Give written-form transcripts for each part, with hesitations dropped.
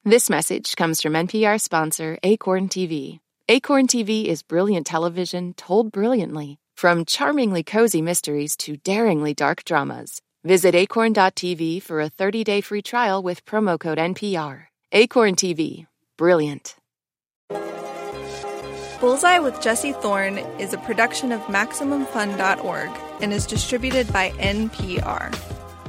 This message comes from NPR sponsor Acorn TV. Acorn TV is brilliant television told brilliantly. From charmingly cozy mysteries to daringly dark dramas. Visit acorn.tv for a 30-day free trial with promo code NPR. Acorn TV. Brilliant. Bullseye with Jesse Thorne is a production of MaximumFun.org and is distributed by NPR.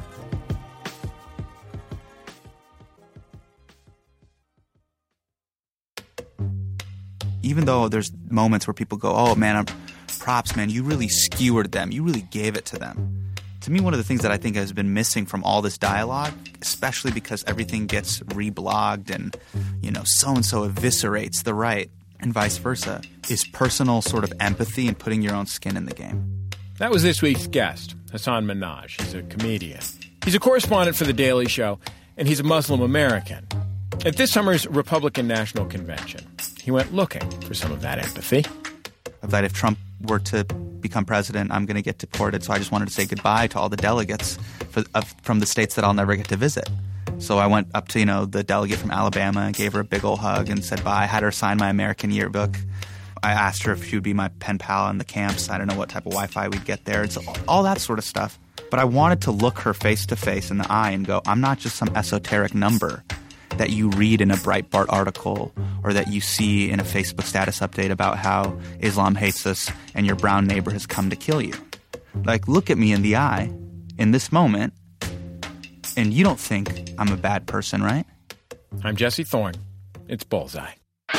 Even though there's moments where people go, oh, man, props, man, you really skewered them. You really gave it to them. To me, one of the things that I think has been missing from all this dialogue, especially because everything gets reblogged and, so-and-so eviscerates the right and vice versa, is personal sort of empathy and putting your own skin in the game. That was this week's guest, Hasan Minhaj. He's a comedian. He's a correspondent for The Daily Show, and he's a Muslim American. At this summer's Republican National Convention, he went looking for some of that empathy. That if Trump were to become president, I'm going to get deported. So I just wanted to say goodbye to all the delegates from the states that I'll never get to visit. So I went up to, the delegate from Alabama, gave her a big old hug and said bye. I had her sign my American yearbook. I asked her if she would be my pen pal in the camps. I don't know what type of Wi-Fi we'd get there. It's all that sort of stuff. But I wanted to look her face to face in the eye and go, I'm not just some esoteric number that you read in a Breitbart article or that you see in a Facebook status update about how Islam hates us and your brown neighbor has come to kill you. Like, look at me in the eye in this moment, and you don't think I'm a bad person, right? I'm Jesse Thorne. It's Bullseye.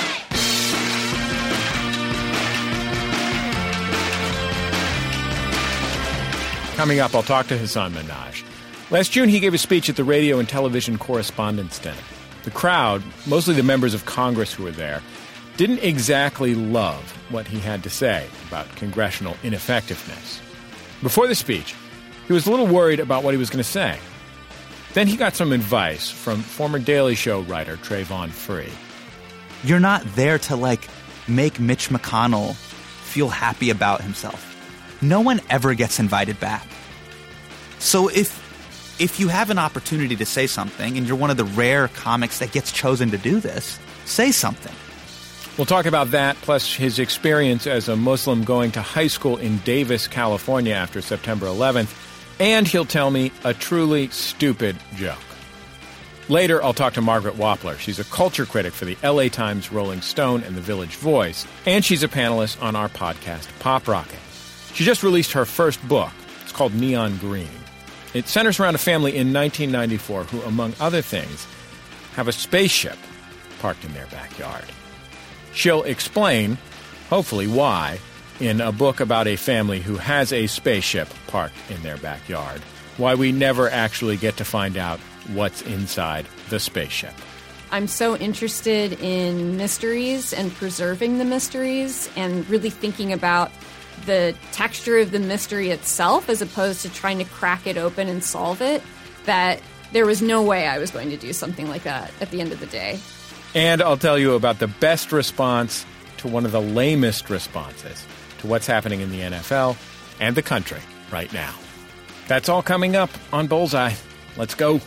Coming up, I'll talk to Hasan Minhaj. Last June, he gave a speech at the Radio and Television Correspondents' Dinner. The crowd, mostly the members of Congress who were there, didn't exactly love what he had to say about congressional ineffectiveness. Before the speech, he was a little worried about what he was going to say. Then he got some advice from former Daily Show writer Trayvon Free. You're not there to, make Mitch McConnell feel happy about himself. No one ever gets invited back. So if you have an opportunity to say something, and you're one of the rare comics that gets chosen to do this, say something. We'll talk about that, plus his experience as a Muslim going to high school in Davis, California after September 11th, and he'll tell me a truly stupid joke. Later, I'll talk to Margaret Wappler. She's a culture critic for the LA Times, Rolling Stone, and The Village Voice, and she's a panelist on our podcast, Pop Rocket. She just released her first book. It's called Neon Green. It centers around a family in 1994 who, among other things, have a spaceship parked in their backyard. She'll explain, hopefully why, in a book about a family who has a spaceship parked in their backyard, why we never actually get to find out what's inside the spaceship. I'm so interested in mysteries and preserving the mysteries and really thinking about the texture of the mystery itself as opposed to trying to crack it open and solve it, that there was no way I was going to do something like that at the end of the day. And I'll tell you about the best response to one of the lamest responses to what's happening in the NFL and the country right now. That's all coming up on Bullseye. Let's go.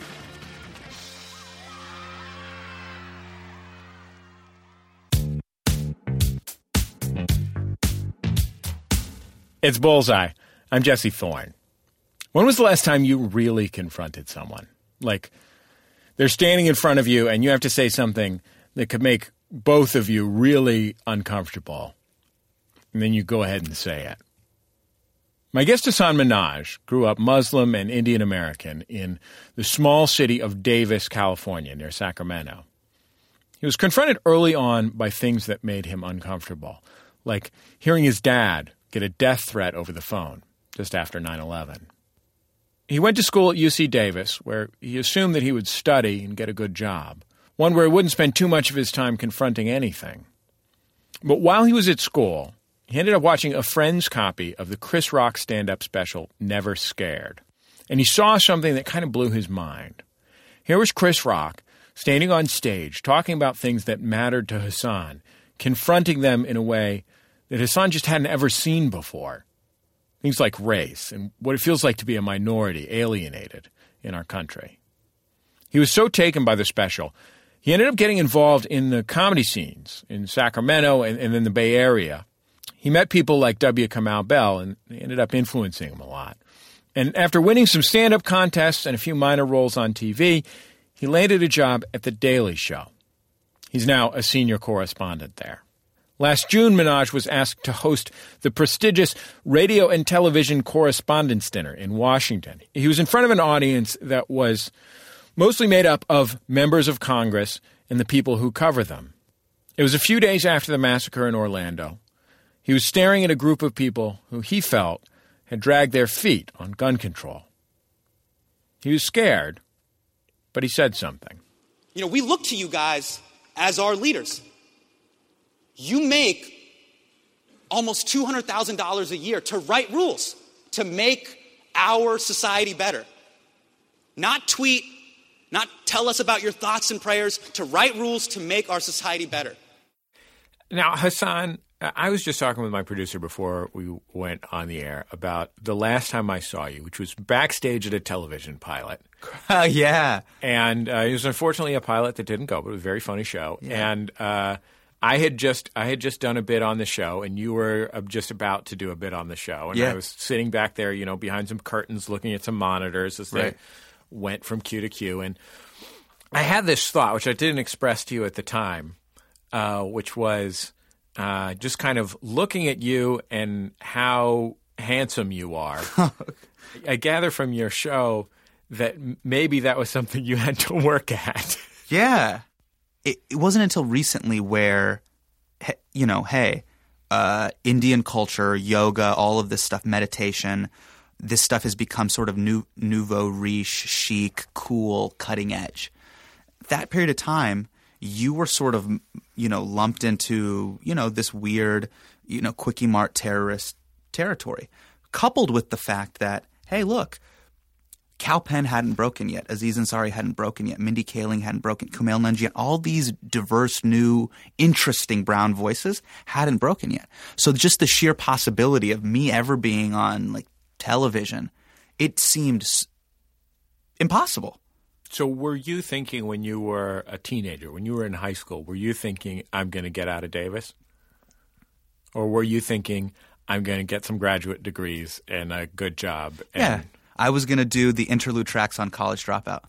It's Bullseye. I'm Jesse Thorne. When was the last time you really confronted someone? Like, they're standing in front of you and you have to say something that could make both of you really uncomfortable. And then you go ahead and say it. My guest Hasan Minhaj grew up Muslim and Indian American in the small city of Davis, California, near Sacramento. He was confronted early on by things that made him uncomfortable, like hearing his dad get a death threat over the phone just after 9/11. He went to school at UC Davis, where he assumed that he would study and get a good job, one where he wouldn't spend too much of his time confronting anything. But while he was at school, he ended up watching a friend's copy of the Chris Rock stand-up special, Never Scared. And he saw something that kind of blew his mind. Here was Chris Rock standing on stage, talking about things that mattered to Hasan, confronting them in a way that Hasan just hadn't ever seen before. Things like race and what it feels like to be a minority, alienated in our country. He was so taken by the special He ended up getting involved in the comedy scenes in Sacramento and then the Bay Area. He met people like W. Kamau Bell, and they ended up influencing him a lot. And after winning some stand-up contests and a few minor roles on TV, he landed a job at The Daily Show. He's now a senior correspondent there. Last June, Minhaj was asked to host the prestigious Radio and Television Correspondents' Dinner in Washington. He was in front of an audience that was mostly made up of members of Congress and the people who cover them. It was a few days after the massacre in Orlando. He was staring at a group of people who he felt had dragged their feet on gun control. He was scared, but he said something. You know, we look to you guys as our leaders. You make almost $200,000 a year to write rules, to make our society better. Not tweet, not tell us about your thoughts and prayers, to write rules to make our society better. Now, Hassan, I was just talking with my producer before we went on the air about the last time I saw you, which was backstage at a television pilot. Yeah. And it was unfortunately a pilot that didn't go, but it was a very funny show. Yeah. And I had just done a bit on the show, and you were just about to do a bit on the show. And I was sitting back there, you know, behind some curtains looking at some monitors as they went from cue to cue. And I had this thought, which I didn't express to you at the time, which was just kind of looking at you and how handsome you are. I gather from your show that maybe that was something you had to work at. Yeah. It wasn't until recently where, you know, Indian culture, yoga, all of this stuff, meditation, this stuff has become sort of nouveau riche, chic, cool, cutting edge. That period of time, you were sort of, you know, lumped into, you know, this weird, you know, Quickie Mart terrorist territory, coupled with the fact that, hey, look, Kal Penn hadn't broken yet. Aziz Ansari hadn't broken yet. Mindy Kaling hadn't broken. Kumail Nanjiani. All these diverse, new, interesting brown voices hadn't broken yet. So just the sheer possibility of me ever being on, like, television, it seemed impossible. So were you thinking when you were a teenager, when you were in high school, were you thinking, I'm going to get out of Davis? Or were you thinking, I'm going to get some graduate degrees and a good job? Yeah. I was going to do the interlude tracks on College Dropout.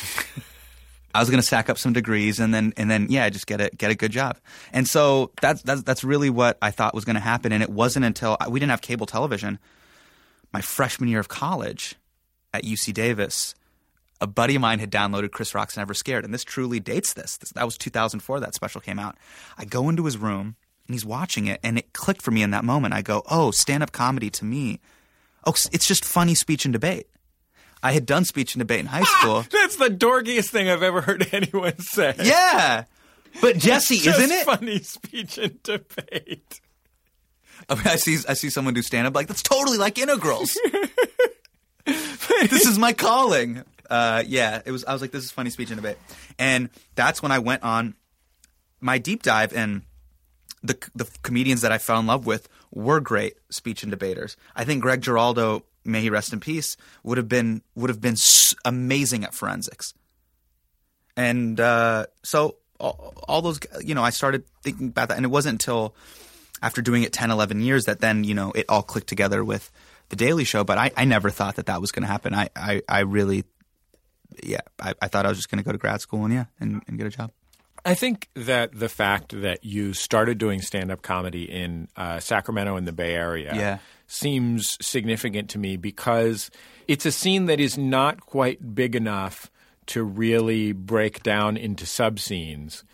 I was going to stack up some degrees and then just get a good job. And so that's really what I thought was going to happen. And it wasn't until we didn't have cable television. My freshman year of college at UC Davis, a buddy of mine had downloaded Chris Rock's Never Scared, and this truly dates this. That was 2004 that special came out. I go into his room, and he's watching it, and it clicked for me in that moment. I go, oh, stand-up comedy to me. Oh, it's just funny speech and debate. I had done speech and debate in high school. That's the dorkiest thing I've ever heard anyone say. Yeah. But Jesse, isn't it? Funny speech and debate. I mean, I see someone do stand-up like, that's totally like Integrals. This is my calling. I was like, this is funny speech and debate. And that's when I went on my deep dive, and the comedians that I fell in love with were great speech and debaters. I think Greg Giraldo, may he rest in peace, would have been amazing at forensics. And so all those, you know, I started thinking about that, and it wasn't until after doing it 10, 11 years that then, you know, it all clicked together with The Daily Show. But I never thought that was going to happen. I really I thought I was just going to go to grad school and get a job. I think that the fact that you started doing stand-up comedy in Sacramento in the Bay Area seems significant to me because it's a scene that is not quite big enough to really break down into sub-scenes.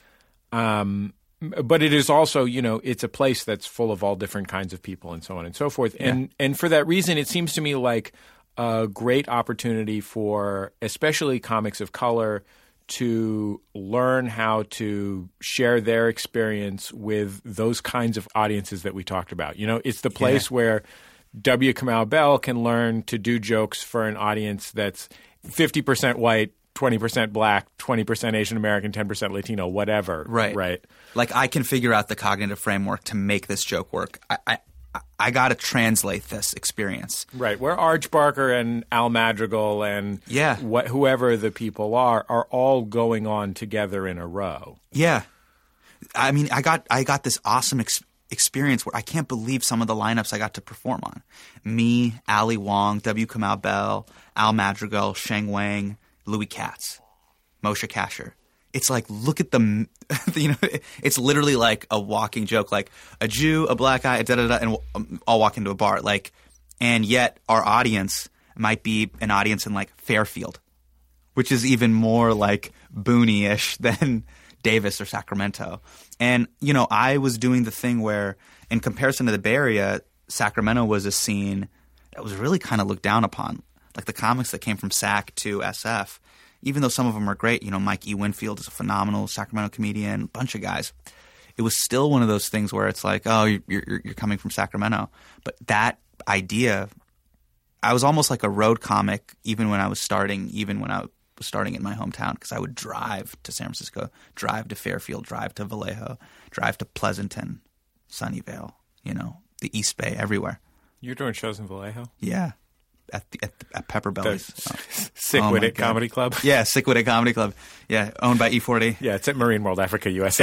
But it is also, you know, it's a place that's full of all different kinds of people and so on and so forth. Yeah. And for that reason, it seems to me like a great opportunity for especially comics of color to learn how to share their experience with those kinds of audiences that we talked about. You know, it's the place where W. Kamau Bell can learn to do jokes for an audience that's 50% white, 20% black, 20% Asian American, 10% Latino, whatever. Right. Right. Like I can figure out the cognitive framework to make this joke work. I got to translate this experience. Right, where Arch Barker and Al Madrigal and Yeah. whoever the people are all going on together in a row. Yeah. I mean, I got this awesome experience where I can't believe some of the lineups I got to perform on. Me, Ali Wong, W. Kamau Bell, Al Madrigal, Sheng Wang, Louis Katz, Moshe Kasher. It's like, look at the, it's literally like a walking joke, like a Jew, a black guy, da-da-da, and we'll all walk into a bar. Like, and yet our audience might be an audience in like Fairfield, which is even more like boony-ish than Davis or Sacramento. And, I was doing the thing where, in comparison to the Bay Area, Sacramento was a scene that was really kind of looked down upon. Like the comics that came from SAC to SF, even though some of them are great, Mike E. Winfield is a phenomenal Sacramento comedian, a bunch of guys. It was still one of those things where it's like, oh, you're coming from Sacramento. But that idea, I was almost like a road comic even when I was starting in my hometown, because I would drive to San Francisco, drive to Fairfield, drive to Vallejo, drive to Pleasanton, Sunnyvale, the East Bay, everywhere. You're doing shows in Vallejo? Yeah. At Pepper Belly's. Sick Witted Comedy Club? Yeah, Sick Witted Comedy Club. Yeah, owned by E40. Yeah, it's at Marine World Africa, USA.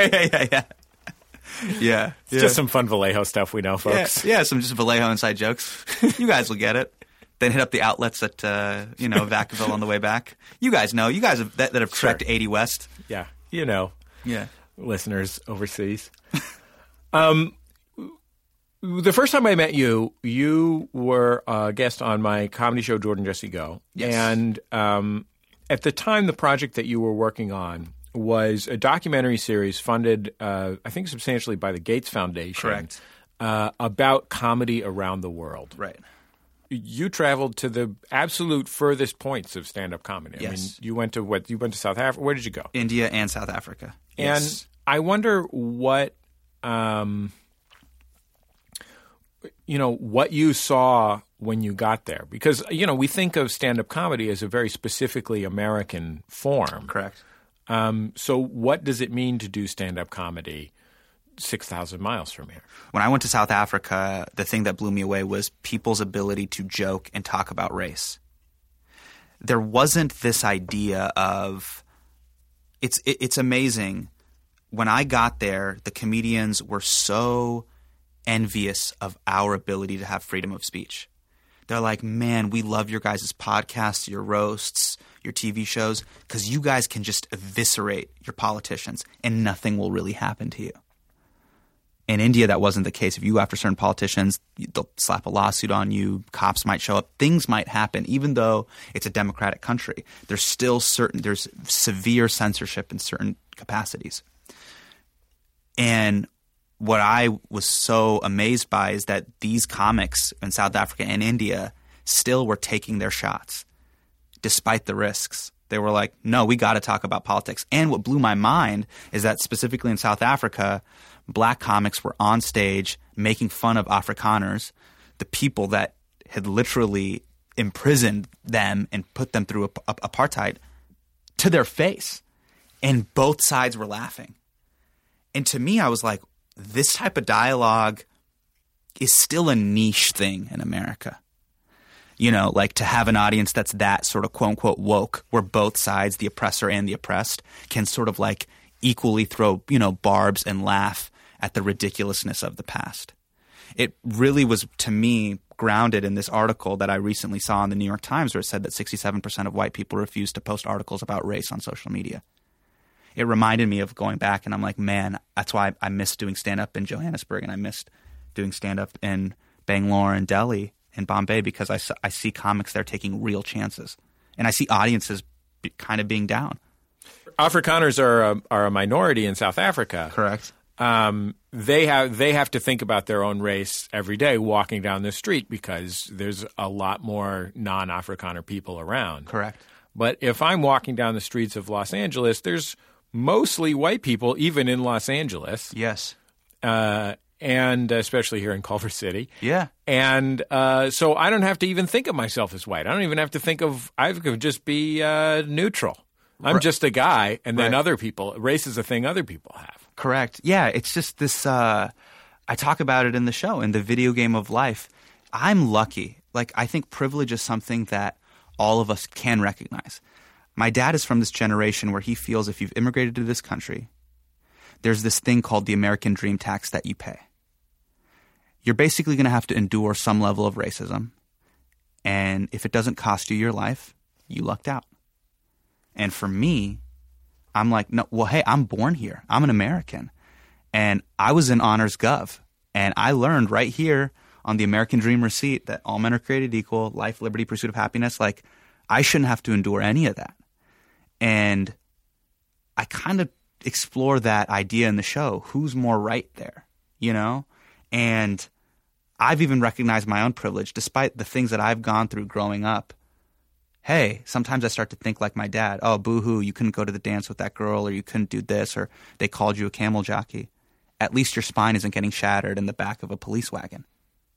Yeah. It's just some fun Vallejo stuff we know, folks. Yeah, some just Vallejo inside jokes. You guys will get it. Then hit up the outlets at, Vacaville on the way back. You guys know. You guys that have trekked 80 West. Yeah, Yeah. listeners overseas. The first time I met you, you were a guest on my comedy show, Jordan Jesse Go. Yes. And at the time, the project that you were working on was a documentary series funded, I think, substantially by the Gates Foundation. Correct. About comedy around the world. Right. You traveled to the absolute furthest points of stand-up comedy. Yes. I mean, you went to South Africa. Where did you go? India and South Africa. And Yes. I wonder what what you saw when you got there, because we think of stand-up comedy as a very specifically American form. Correct. So what does it mean to do stand-up comedy 6,000 miles from here? When I went to South Africa, the thing that blew me away was people's ability to joke and talk about race. There wasn't this idea of it's amazing. When I got there, the comedians were so envious of our ability to have freedom of speech. They're like, man, we love your guys' podcasts, your roasts, your TV shows, because you guys can just eviscerate your politicians and nothing will really happen to you. In India, that wasn't the case. If you go after certain politicians, they'll slap a lawsuit on you. Cops might show up. Things might happen. Even though it's a democratic country, there's severe censorship in certain capacities. And what I was so amazed by is that these comics in South Africa and India still were taking their shots despite the risks. They were like, no, we got to talk about politics. And what blew my mind is that specifically in South Africa, black comics were on stage making fun of Afrikaners, the people that had literally imprisoned them and put them through apartheid, to their face. And both sides were laughing. And to me, I was like, this type of dialogue is still a niche thing in America. Like to have an audience that's that sort of quote unquote woke, where both sides, the oppressor and the oppressed, can sort of like equally throw, barbs and laugh at the ridiculousness of the past. It really was, to me, grounded in this article that I recently saw in the New York Times, where it said that 67% of white people refuse to post articles about race on social media. It reminded me of going back, and I'm like, man, that's why I missed doing stand-up in Johannesburg, and I missed doing stand-up in Bangalore and Delhi and Bombay, because I see comics there taking real chances, and I see audiences kind of being down. Afrikaners are a minority in South Africa. Correct. They have to think about their own race every day walking down the street, because there's a lot more non-Afrikaner people around. Correct. But if I'm walking down the streets of Los Angeles, there's mostly white people, even in Los Angeles. Yes. And especially here in Culver City. Yeah. And so I don't have to even think of myself as white. I don't even have to think of – I could just be neutral. I'm just a guy, and then other people – race is a thing other people have. Correct. Yeah, it's just this I talk about it in the show, in the video game of life. I'm lucky. Like, I think privilege is something that all of us can recognize. My dad is from this generation where he feels if you've immigrated to this country, there's this thing called the American dream tax that you pay. You're basically going to have to endure some level of racism. And if it doesn't cost you your life, you lucked out. And for me, I'm like, no, well, hey, I'm born here. I'm an American. And I was in honors gov. And I learned right here on the American dream receipt that all men are created equal, life, liberty, pursuit of happiness. Like, I shouldn't have to endure any of that. And I kind of explore that idea in the show. Who's more right there, you know? And I've even recognized my own privilege, despite the things that I've gone through growing up. Hey, sometimes I start to think like my dad. Oh, boo-hoo, you couldn't go to the dance with that girl, or you couldn't do this, or they called you a camel jockey. At least your spine isn't getting shattered in the back of a police wagon.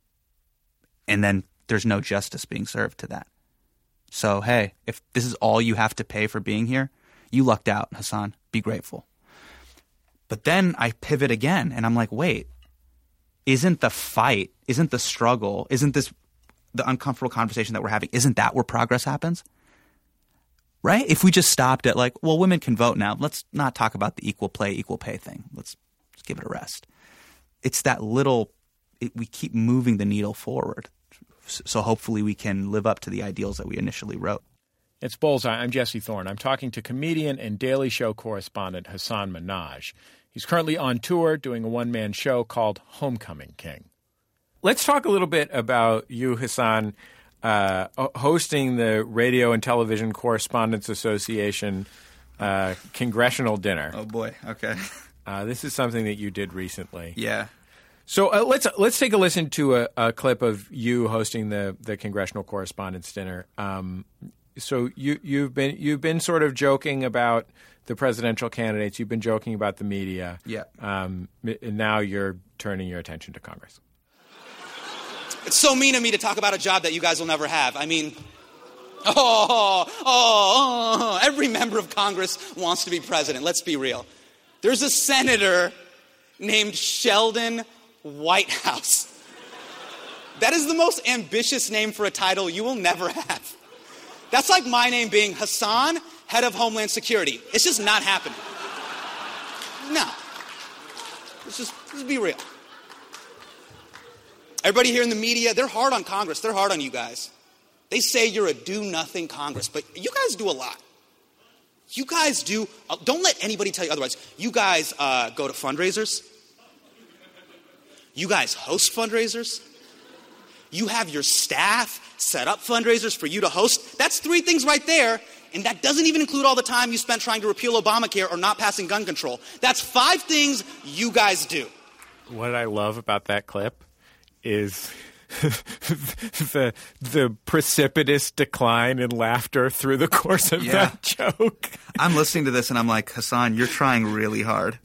And then there's no justice being served to that. So, hey, if this is all you have to pay for being here, you lucked out, Hassan. Be grateful. But then I pivot again, and I'm like, wait, isn't the fight, isn't the struggle, isn't this the uncomfortable conversation that we're having, isn't that where progress happens? Right? If we just stopped at like, well, women can vote now. Let's not talk about the equal play, equal pay thing. Let's give it a rest. It's that little we keep moving the needle forward. So hopefully we can live up to the ideals that we initially wrote. It's Bullseye. I'm Jesse Thorne. I'm talking to comedian and Daily Show correspondent Hasan Minhaj. He's currently on tour doing a one-man show called Homecoming King. Let's talk a little bit about you, Hasan, hosting the Radio and Television Correspondents Association Congressional Dinner. Oh, boy. Okay. This is something that you did recently. Yeah. So let's take a listen to a clip of you hosting the Congressional Correspondents' Dinner. So you've been sort of joking about the presidential candidates. You've been joking about the media. Yeah. And now you're turning your attention to Congress. It's so mean of me to talk about a job that you guys will never have. I mean, every member of Congress wants to be president. Let's be real. There's a senator named Sheldon Whitehouse. That is the most ambitious name for a title you will never have. That's like my name being Hassan, head of Homeland Security. It's just not happening. No. Let's just be real. Everybody here in the media, they're hard on Congress. They're hard on you guys. They say you're a do-nothing Congress, but you guys do a lot. You guys do. Don't let anybody tell you otherwise. You guys go to fundraisers. You guys host fundraisers. You have your staff set up fundraisers for you to host. That's 3 things right there. And that doesn't even include all the time you spent trying to repeal Obamacare or not passing gun control. That's 5 things you guys do. What I love about that clip is the precipitous decline in laughter through the course of that joke. I'm listening to this and I'm like, Hassan, you're trying really hard.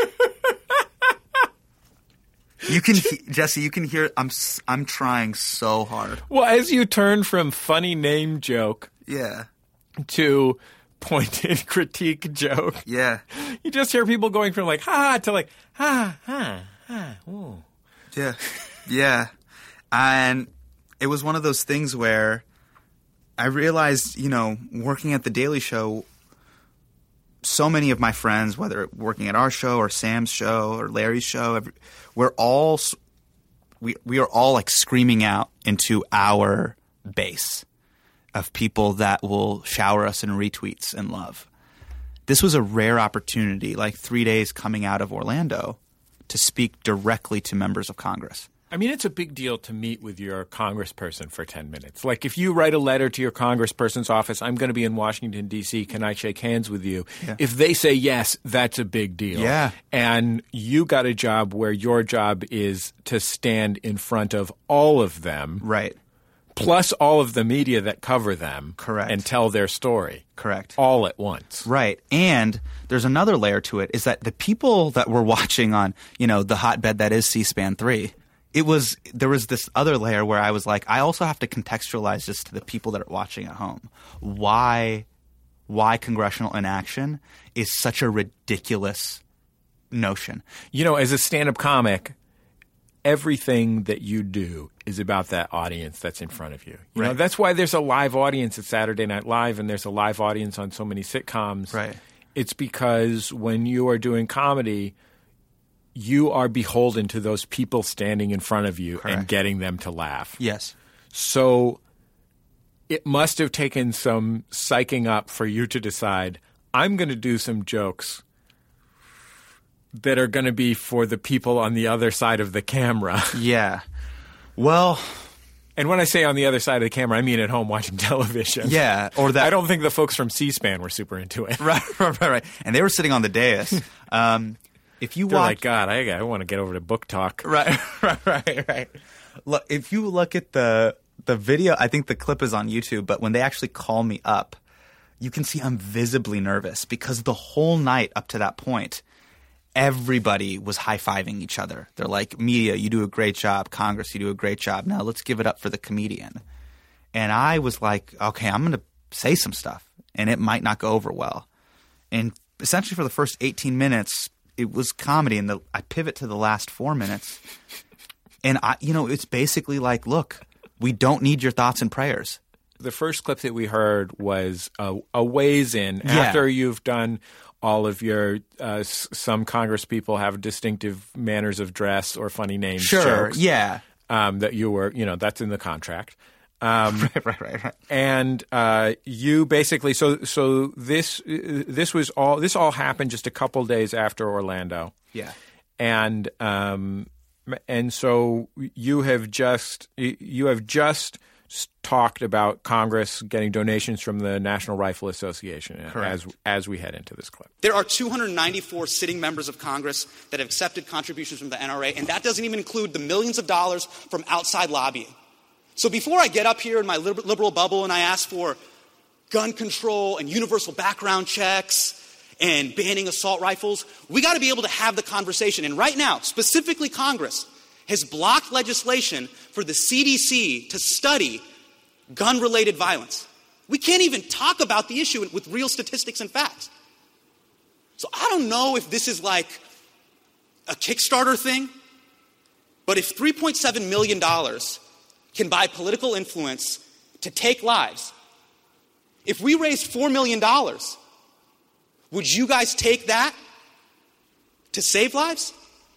You can, Jesse, you can hear I'm trying so hard. Well, as you turn from funny name joke to pointed critique joke, you just hear people going from like, ha, to like, ha, ooh. Yeah. And it was one of those things where I realized, working at The Daily Show, so many of my friends, whether working at our show or Sam's show or Larry's show, we are all like screaming out into our base of people that will shower us in retweets and love. This was a rare opportunity, like 3 days coming out of Orlando, to speak directly to members of Congress. I mean, it's a big deal to meet with your congressperson for 10 minutes. Like, if you write a letter to your congressperson's office, I'm going to be in Washington, D.C., can I shake hands with you? Yeah. If they say yes, that's a big deal. Yeah. And you got a job where your job is to stand in front of all of them. Right. Plus all of the media that cover them. Correct. And tell their story. Correct. All at once. Right. And there's another layer to it, is that the people that were watching on, the hotbed that is C-SPAN 3, there was this other layer where I was like, I also have to contextualize this to the people that are watching at home. Why congressional inaction is such a ridiculous notion. As a stand-up comic, everything that you do is about that audience that's in front of you. You know, Right. that's why there's a live audience at Saturday Night Live and there's a live audience on so many sitcoms. Right. It's because when you are doing comedy, you are beholden to those people standing in front of you and Correct. getting them to laugh. Yes. So it must have taken some psyching up for you to decide, I'm going to do some jokes that are going to be for the people on the other side of the camera. Yeah. Well, And when I say on the other side of the camera, I mean at home watching television. yeah. Or that. I don't think the folks from C-SPAN were super into it. Right. And they were sitting on the dais. If you They're watch, like, God, I want to get over to book talk. right. Look, if you look at the video, I think the clip is on YouTube. But when they actually call me up, you can see I'm visibly nervous because the whole night up to that point, everybody was high-fiving each other. They're like, media, you do a great job. Congress, you do a great job. Now let's give it up for the comedian. And I was like, okay, I'm going to say some stuff, and it might not go over well. And essentially for the first 18 minutes, it was comedy, and I pivot to the last 4 minutes. And, it's basically like, look, we don't need your thoughts and prayers. The first clip that we heard was a ways in Yeah. after you've done all of your some Congress people have distinctive manners of dress or funny names jokes. Yeah. That you were, that's in the contract. Right. And you basically so this all happened just a couple days after Orlando. Yeah. And so you have just talked about Congress getting donations from the National Rifle Association as we head into this clip. There are 294 sitting members of Congress that have accepted contributions from the NRA, and that doesn't even include the millions of dollars from outside lobbying. So before I get up here in my liberal bubble and I ask for gun control and universal background checks and banning assault rifles, we got to be able to have the conversation. And right now, specifically Congress, has blocked legislation for the CDC to study gun-related violence. We can't even talk about the issue with real statistics and facts. So I don't know if this is like a Kickstarter thing, but if $3.7 million can buy political influence to take lives, if we raised $4 million, would you guys take that to save lives?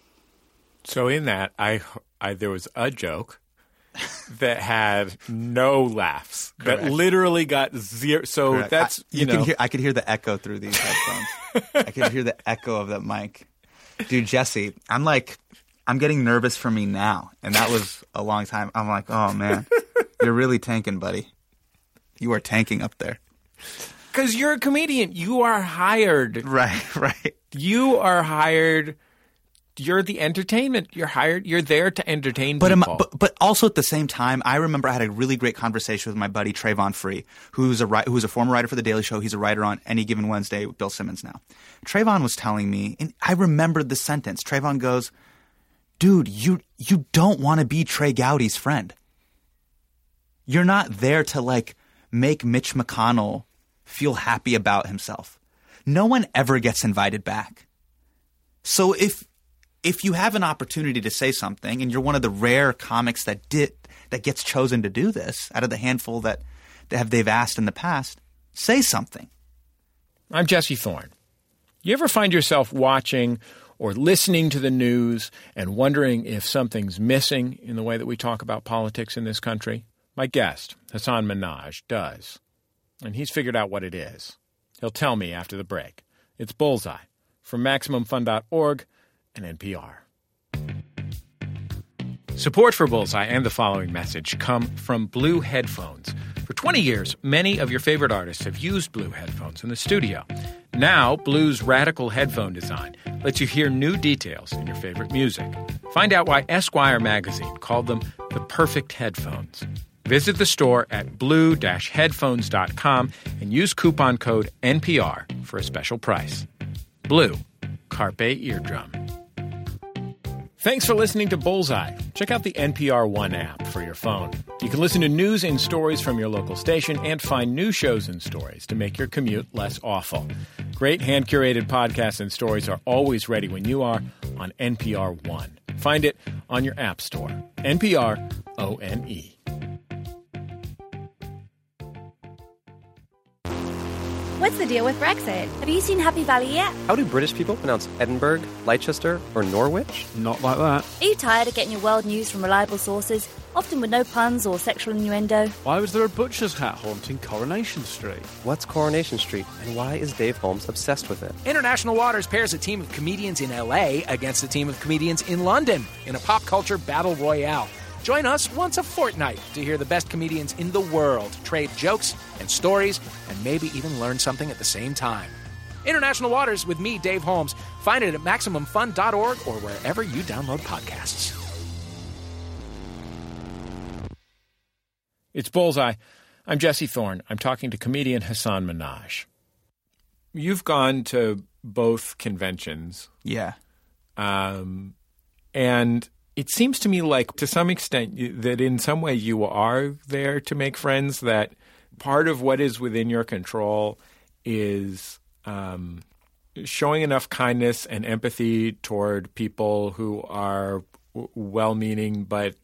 So in that, I there was a joke that had no laughs, that literally got zero. So Correct. that's I could hear the echo through these headphones. I could hear the echo of that mic. Dude, Jesse, I'm getting nervous for me now, and that was a long time. I'm like, oh man, you're really tanking, buddy. You are tanking up there. because you're a comedian. You are hired. Right. You are hired. You're the entertainment. You're hired. You're there to entertain people. But also at the same time, I remember I had a really great conversation with my buddy Trayvon Free, who's a former writer for The Daily Show. He's a writer on Any Given Wednesday with Bill Simmons now. Trayvon was telling me, and I remembered the sentence. Trayvon goes, dude, you don't want to be Trey Gowdy's friend. You're not there to make Mitch McConnell feel happy about himself. No one ever gets invited back. So if you have an opportunity to say something, and you're one of the rare comics that gets chosen to do this out of the handful that they've asked in the past, say something. I'm Jesse Thorne. You ever find yourself watching or listening to the news and wondering if something's missing in the way that we talk about politics in this country? My guest, Hasan Minhaj, does. And he's figured out what it is. He'll tell me after the break. It's Bullseye from MaximumFun.org and NPR. Support for Bullseye and the following message come from Blue Headphones. For 20 years, many of your favorite artists have used Blue Headphones in the studio. Now, Blue's radical headphone design lets you hear new details in your favorite music. Find out why Esquire magazine called them the perfect headphones. Visit the store at blue-headphones.com and use coupon code NPR for a special price. Blue, Carpe Eardrum. Thanks for listening to Bullseye. Check out the NPR One app for your phone. You can listen to news and stories from your local station and find new shows and stories to make your commute less awful. Great hand-curated podcasts and stories are always ready when you are on NPR One. Find it on your app store. NPR ONE. What's the deal with Brexit? Have you seen Happy Valley yet? How do British people pronounce Edinburgh, Leicester, or Norwich? Not like that. Are you tired of getting your world news from reliable sources, often with no puns or sexual innuendo? Why was there a butcher's hat haunting Coronation Street? What's Coronation Street, and why is Dave Holmes obsessed with it? International Waters pairs a team of comedians in L.A. against a team of comedians in London in a pop culture battle royale. Join us once a fortnight to hear the best comedians in the world trade jokes and stories and maybe even learn something at the same time. International Waters with me, Dave Holmes. Find it at MaximumFun.org or wherever you download podcasts. It's Bullseye. I'm Jesse Thorne. I'm talking to comedian Hasan Minhaj. You've gone to both conventions. Yeah. And it seems to me like, to some extent, that in some way you are there to make friends, that part of what is within your control is showing enough kindness and empathy toward people who are well-meaning but,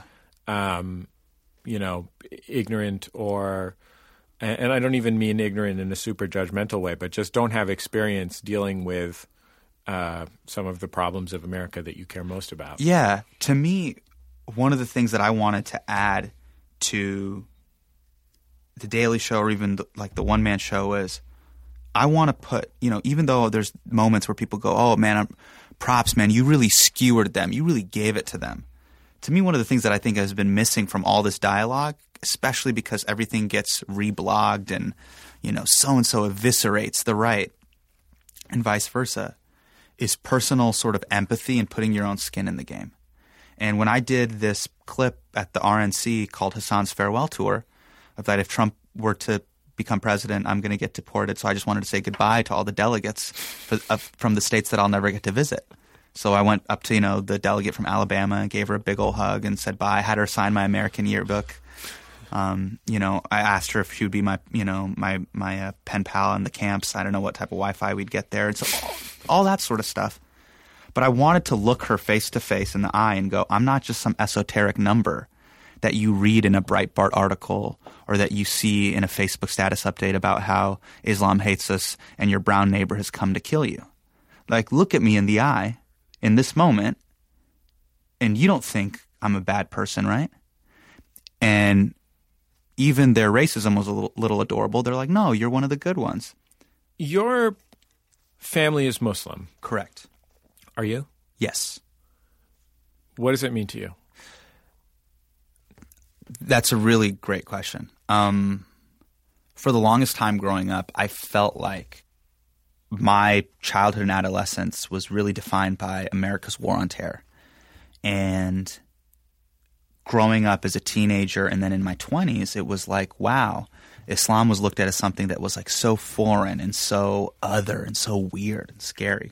ignorant or – and I don't even mean ignorant in a super judgmental way, but just don't have experience dealing with – some of the problems of America that you care most about. Yeah. To me, one of the things that I wanted to add to The Daily Show or even the one-man show is I want to put, even though there's moments where people go, oh, man, props, man, you really skewered them. You really gave it to them. To me, one of the things that I think has been missing from all this dialogue, especially because everything gets reblogged and, so-and-so eviscerates the right and vice versa, is personal sort of empathy and putting your own skin in the game. And when I did this clip at the RNC called Hasan's Farewell Tour, of that if Trump were to become president, I'm going to get deported. So I just wanted to say goodbye to all the delegates from the states that I'll never get to visit. So I went up to, the delegate from Alabama and gave her a big old hug and said bye. I had her sign my American yearbook. I asked her if she would be my pen pal in the camps. I don't know what type of Wi-Fi we'd get there. And so all that sort of stuff. But I wanted to look her face to face in the eye and go, I'm not just some esoteric number that you read in a Breitbart article or that you see in a Facebook status update about how Islam hates us and your brown neighbor has come to kill you. Like, look at me in the eye in this moment, and you don't think I'm a bad person, right? And even their racism was a little adorable. They're like, no, you're one of the good ones. Your family is Muslim. Correct. Are you? Yes. What does it mean to you? That's a really great question. For the longest time growing up, I felt like my childhood and adolescence was really defined by America's war on terror. And growing up as a teenager and then in my 20s, it was like, wow, Islam was looked at as something that was like so foreign and so other and so weird and scary.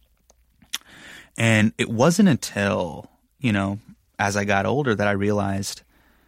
And it wasn't until, as I got older that I realized,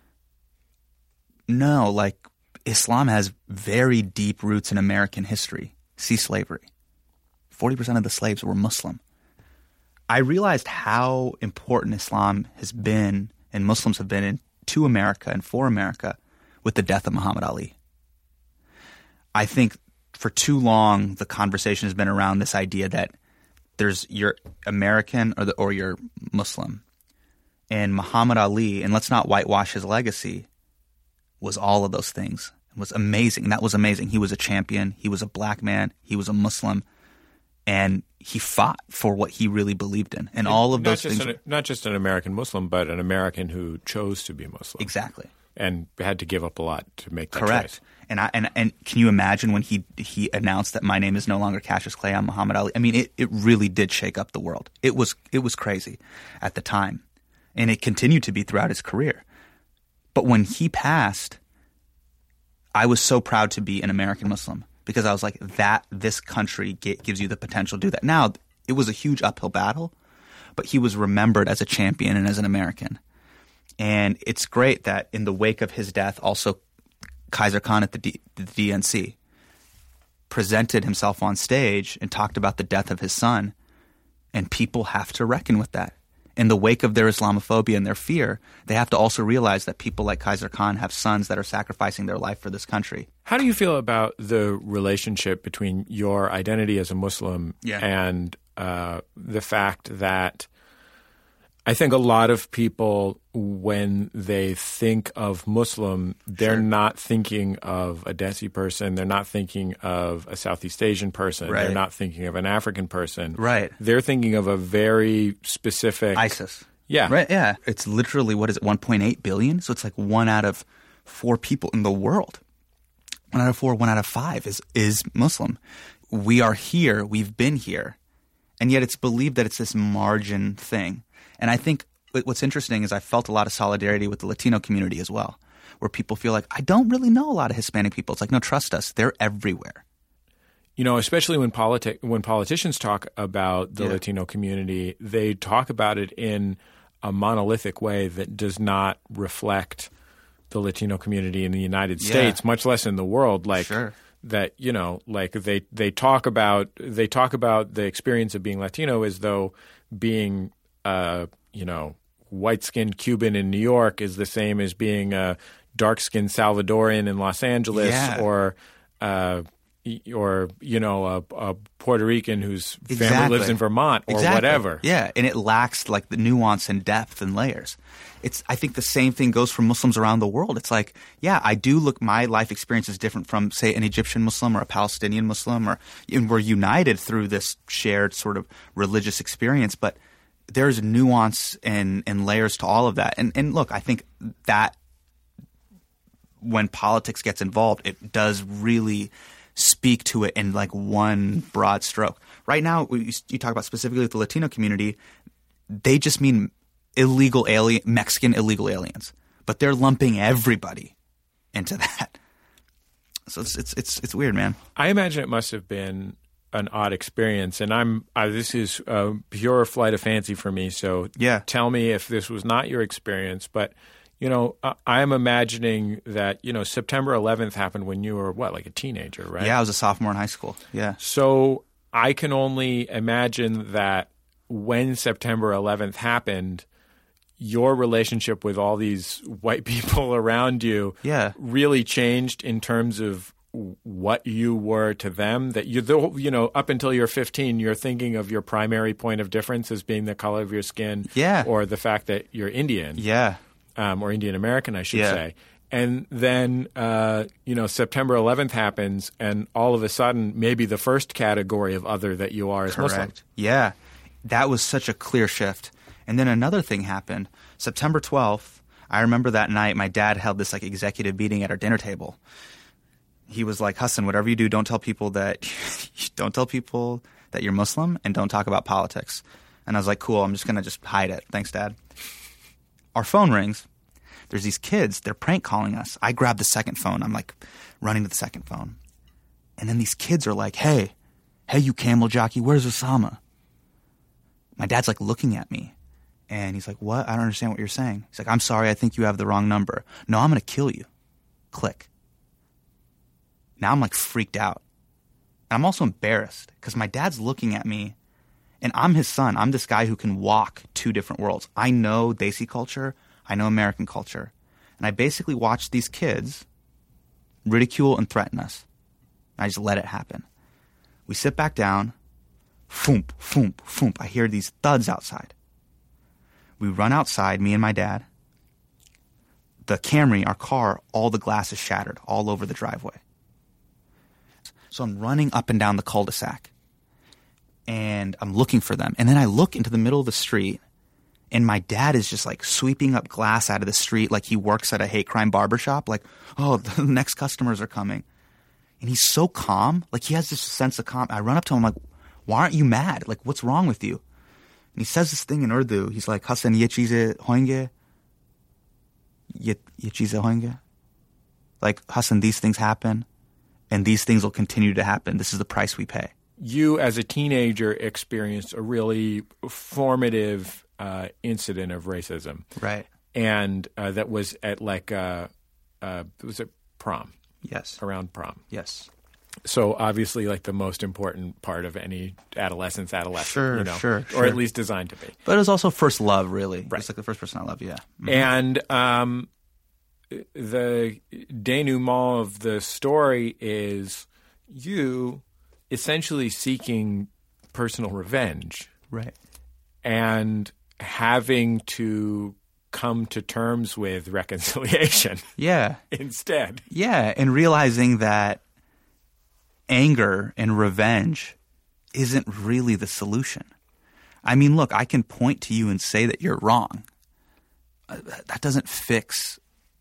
no, like Islam has very deep roots in American history. See slavery. 40% of the slaves were Muslim. I realized how important Islam has been and Muslims have been to America and for America with the death of Muhammad Ali. I think for too long the conversation has been around this idea that there's you're American or you're Muslim. And Muhammad Ali, and let's not whitewash his legacy, was all of those things. It was amazing. That was amazing. He was a champion. He was a black man. He was a Muslim. And he fought for what he really believed in. And all of those things. Not just an American Muslim, but an American who chose to be Muslim. Exactly. And had to give up a lot to make that Correct. choice. And can you imagine when he announced that my name is no longer Cassius Clay, I'm Muhammad Ali? I mean, it really did shake up the world. It was crazy at the time. And it continued to be throughout his career. But when he passed, I was so proud to be an American Muslim because I was like, this country gives you the potential to do that. Now, it was a huge uphill battle, but he was remembered as a champion and as an American. And it's great that in the wake of his death, also Kaiser Khan at the DNC presented himself on stage and talked about the death of his son, and people have to reckon with that. in the wake of their Islamophobia and their fear, they have to also realize that people like Kaiser Khan have sons that are sacrificing their life for this country. How do you feel about the relationship between your identity as a Muslim and the fact that I think a lot of people, when they think of Muslim, they're not thinking of a Desi person. They're not thinking of a Southeast Asian person. Right. They're not thinking of an African person. Right. They're thinking of a very specific ISIS. Yeah. Right. Yeah. It's literally, 1.8 billion? So it's like 1 out of 4 people in the world. 1 out of 4, 1 out of 5 is Muslim. We are here. We've been here. And yet it's believed that it's this margin thing. And I think what's interesting is I felt a lot of solidarity with the Latino community as well, where people feel like, I don't really know a lot of Hispanic people. It's like, no, trust us. They're everywhere. You know, especially when politicians talk about the Latino community, they talk about it in a monolithic way that does not reflect the Latino community in the United States, much less in the world. Like that, you know, like they talk about the experience of being Latino as though being white-skinned Cuban in New York is the same as being a dark-skinned Salvadoran in Los Angeles or a Puerto Rican whose family lives in Vermont or whatever. Yeah, and it lacks like the nuance and depth and layers. I think the same thing goes for Muslims around the world. It's like, I do look – my life experience is different from, say, an Egyptian Muslim or a Palestinian Muslim, and we're united through this shared sort of religious experience, but – there's nuance and layers to all of that. And look, I think that when politics gets involved, it does really speak to it in like one broad stroke. Right now, you talk about specifically the Latino community, they just mean Mexican illegal aliens. But they're lumping everybody into that. So it's weird, man. I imagine it must have been an odd experience, and this is pure flight of fancy for me. So tell me if this was not your experience. But I'm imagining that September 11th happened when you were like a teenager, right? Yeah, I was a sophomore in high school. Yeah. So I can only imagine that when September 11th happened, your relationship with all these white people around you really changed in terms of what you were to them, that up until you're 15, you're thinking of your primary point of difference as being the color of your skin or the fact that you're Indian or Indian American, I should say. And then, September 11th happens and all of a sudden maybe the first category of other that you are is Muslim. Yeah. That was such a clear shift. And then another thing happened. September 12th, I remember that night my dad held this like executive meeting at our dinner table. He was like, Hassan, whatever you do, don't tell people that you're Muslim and don't talk about politics. And I was like, cool, I'm just going to just hide it. Thanks, Dad. Our phone rings. There's these kids. They're prank calling us. I grab the second phone. I'm like running to the second phone. And then these kids are like, hey, you camel jockey, where's Osama? My dad's like looking at me. And he's like, what? I don't understand what you're saying. He's like, I'm sorry, I think you have the wrong number. No, I'm going to kill you. Click. Now I'm like freaked out. And I'm also embarrassed because my dad's looking at me and I'm his son. I'm this guy who can walk 2 different worlds. I know Desi culture. I know American culture. And I basically watched these kids ridicule and threaten us. And I just let it happen. We sit back down. Foomp, foomp, foomp. I hear these thuds outside. We run outside, me and my dad. The Camry, our car, all the glass is shattered all over the driveway. So I'm running up and down the cul-de-sac, and I'm looking for them. And then I look into the middle of the street, and my dad is just like sweeping up glass out of the street like he works at a hate crime barbershop. Like, oh, the next customers are coming. And he's so calm. Like, he has this sense of calm. I run up to him like, why aren't you mad? Like, what's wrong with you? And he says this thing in Urdu. He's like, Hassan, ye cheeze hoenge? Ye cheeze hoenge? Like, Hassan, these things happen. And these things will continue to happen. This is the price we pay. You, as a teenager, experienced a really formative incident of racism. Right. And that was at was it prom? Yes. Around prom. Yes. So obviously, like the most important part of any adolescence, Sure, you know, sure. or at least designed to be. But it was also first love, really. Right. It's like the first person I love, yeah. And the denouement of the story is you essentially seeking personal revenge. Right. And having to come to terms with reconciliation. Yeah. Instead. Yeah, and realizing that anger and revenge isn't really the solution. I mean, look, I can point to you and say that you're wrong. That doesn't fix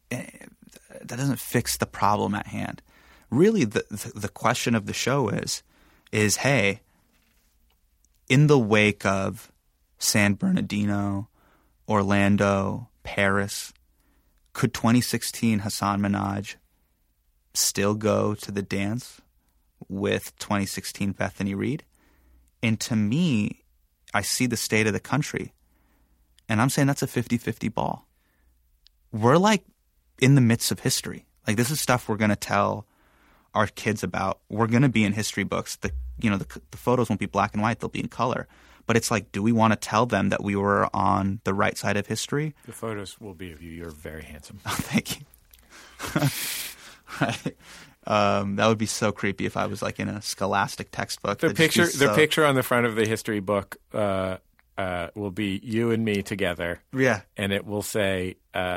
the problem at hand. Really, the question of the show is, hey, in the wake of San Bernardino, Orlando, Paris, could 2016 Hasan Minhaj still go to the dance with 2016 Bethany Reed? And to me, I see the state of the country, and I'm saying that's a 50-50 ball. We're like in the midst of history. Like, this is stuff we're going to tell our kids about. We're going to be in history books. The photos won't be black and white. They'll be in color. But it's like, do we want to tell them that we were on the right side of history? The photos will be of you. You're very handsome. Oh, thank you. Right. That would be so creepy if I was like in a scholastic textbook. The picture on the front of the history book will be you and me together. Yeah. And it will say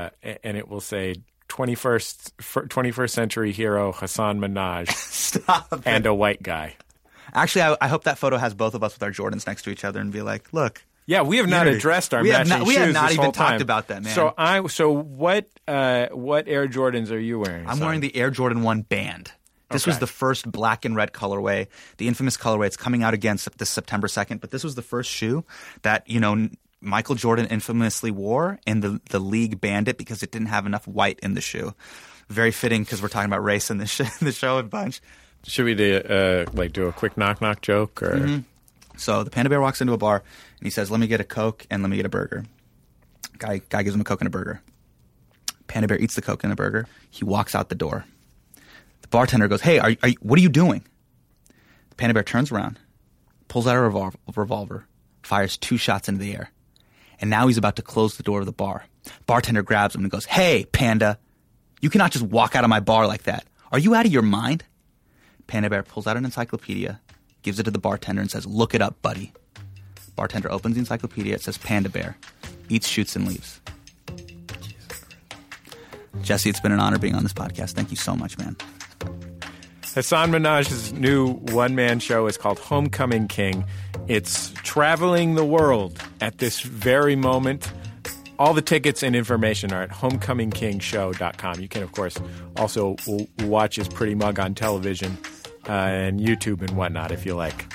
21st century hero Hasan Minhaj. Stop and a white guy. Actually, I hope that photo has both of us with our Jordans next to each other and be like, look. Yeah, we have not addressed our matching shoes. We have not this even whole time. talked about that, man. So what Air Jordans are you wearing? I'm wearing the Air Jordan 1 Band. This was the first black and red colorway, the infamous colorway. It's coming out again this September 2nd. But this was the first shoe that, Michael Jordan infamously wore, and the league banned it because it didn't have enough white in the shoe. Very fitting because we're talking about race in the show a bunch. Should we do a quick knock joke? Or? Mm-hmm. So the Panda Bear walks into a bar and he says, "Let me get a Coke and let me get a burger." Guy gives him a Coke and a burger. Panda Bear eats the Coke and a burger. He walks out the door. The bartender goes, "Hey, what are you doing?" The Panda Bear turns around, pulls out a revolver, fires 2 shots into the air. And now he's about to close the door of the bar. Bartender grabs him and goes, "Hey, Panda, you cannot just walk out of my bar like that. Are you out of your mind?" Panda Bear pulls out an encyclopedia, gives it to the bartender and says, "Look it up, buddy." Bartender opens the encyclopedia. It says Panda Bear eats, shoots, and leaves. Jesse, it's been an honor being on this podcast. Thank you so much, man. Hasan Minhaj's new one-man show is called Homecoming King. It's traveling the world at this very moment. All the tickets and information are at homecomingkingshow.com. You can, of course, also watch his pretty mug on television and YouTube and whatnot if you like.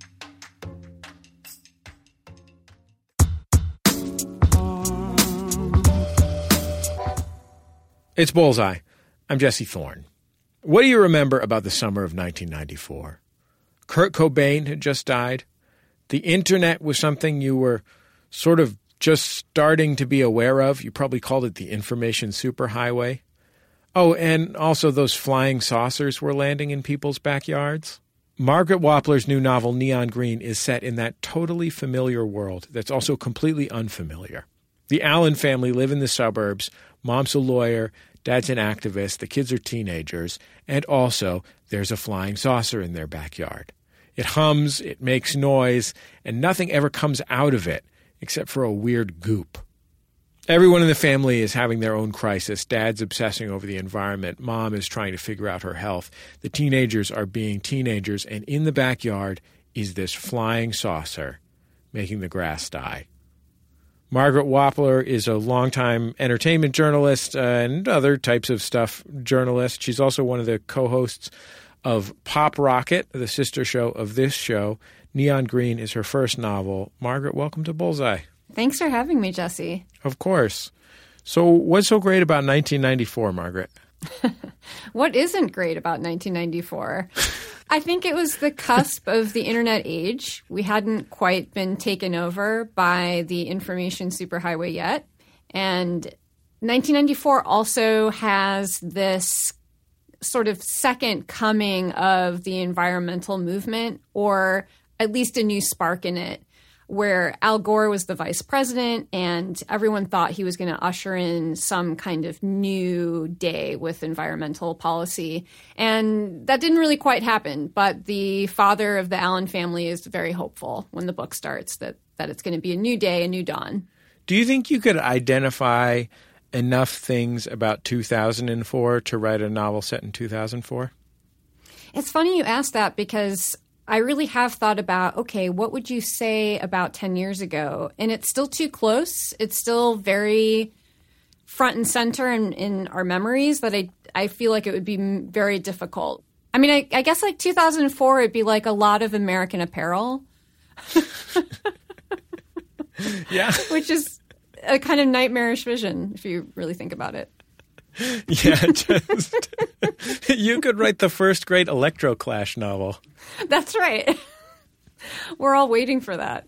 It's Bullseye. I'm Jesse Thorne. What do you remember about the summer of 1994? Kurt Cobain had just died. The internet was something you were sort of just starting to be aware of. You probably called it the information superhighway. Oh, and also those flying saucers were landing in people's backyards. Margaret Wappler's new novel, Neon Green, is set in that totally familiar world that's also completely unfamiliar. The Allen family live in the suburbs. Mom's a lawyer, dad's an activist, the kids are teenagers, and also there's a flying saucer in their backyard. It hums, it makes noise, and nothing ever comes out of it except for a weird goop. Everyone in the family is having their own crisis. Dad's obsessing over the environment. Mom is trying to figure out her health. The teenagers are being teenagers, and in the backyard is this flying saucer making the grass die. Margaret Wappler is a longtime entertainment journalist and other types of stuff journalist. She's also one of the co-hosts of Pop Rocket, the sister show of this show. Neon Green is her first novel. Margaret, welcome to Bullseye. Thanks for having me, Jesse. Of course. So what's so great about 1994, Margaret? What isn't great about 1994? I think it was the cusp of the internet age. We hadn't quite been taken over by the information superhighway yet. And 1994 also has this sort of second coming of the environmental movement, or at least a new spark in it, where Al Gore was the vice president and everyone thought he was going to usher in some kind of new day with environmental policy. And that didn't really quite happen. But the father of the Allen family is very hopeful when the book starts that it's going to be a new day, a new dawn. Do you think you could identify enough things about 2004 to write a novel set in 2004? It's funny you ask that, because I really have thought about, okay, what would you say about 10 years ago? And it's still too close. It's still very front and center in our memories that I feel like it would be very difficult. I mean, I guess like 2004, it'd be like a lot of American Apparel. Yeah. Which is a kind of nightmarish vision if you really think about it. Yeah, just you could write the first great Electroclash novel. That's right. We're all waiting for that.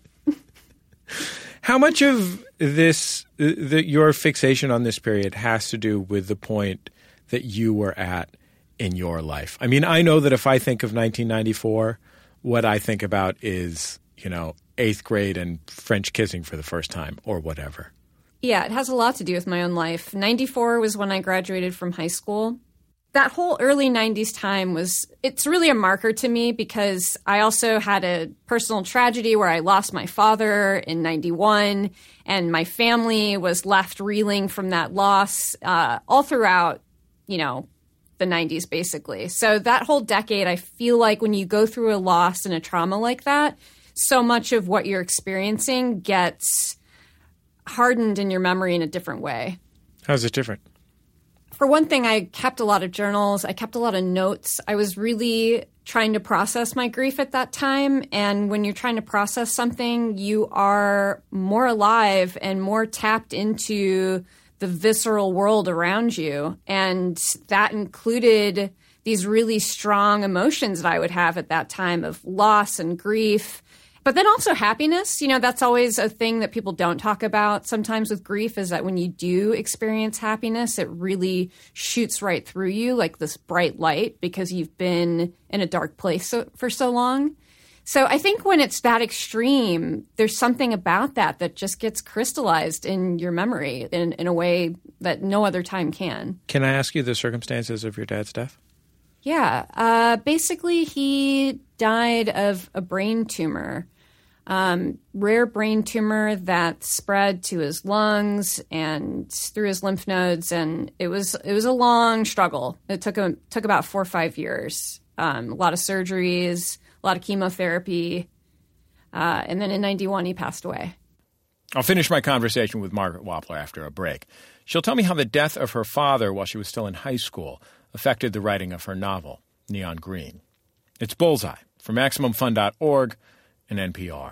How much of this, your fixation on this period, has to do with the point that you were at in your life? I mean, I know that if I think of 1994, what I think about is, 8th grade and French kissing for the first time or whatever. Yeah, it has a lot to do with my own life. 94 was when I graduated from high school. That whole early 90s time it's really a marker to me, because I also had a personal tragedy where I lost my father in 91, and my family was left reeling from that loss all throughout, the 90s, basically. So that whole decade, I feel like when you go through a loss and a trauma like that, so much of what you're experiencing gets hardened in your memory in a different way. How's it different? For one thing, I kept a lot of journals. I kept a lot of notes. I was really trying to process my grief at that time. And when you're trying to process something, you are more alive and more tapped into the visceral world around you. And that included these really strong emotions that I would have at that time of loss and grief. But then also happiness, that's always a thing that people don't talk about sometimes with grief, is that when you do experience happiness, it really shoots right through you like this bright light, because you've been in a dark place for so long. So I think when it's that extreme, there's something about that just gets crystallized in your memory in a way that no other time can. Can I ask you the circumstances of your dad's death? Yeah. Basically, he died of a brain tumor. Rare brain tumor that spread to his lungs and through his lymph nodes, and it was a long struggle. It took about 4 or 5 years, a lot of surgeries, a lot of chemotherapy, and then in 91 he passed away. I'll finish my conversation with Margaret Wappler after a break. She'll tell me how the death of her father while she was still in high school affected the writing of her novel, Neon Green. It's Bullseye from MaximumFun.org and NPR.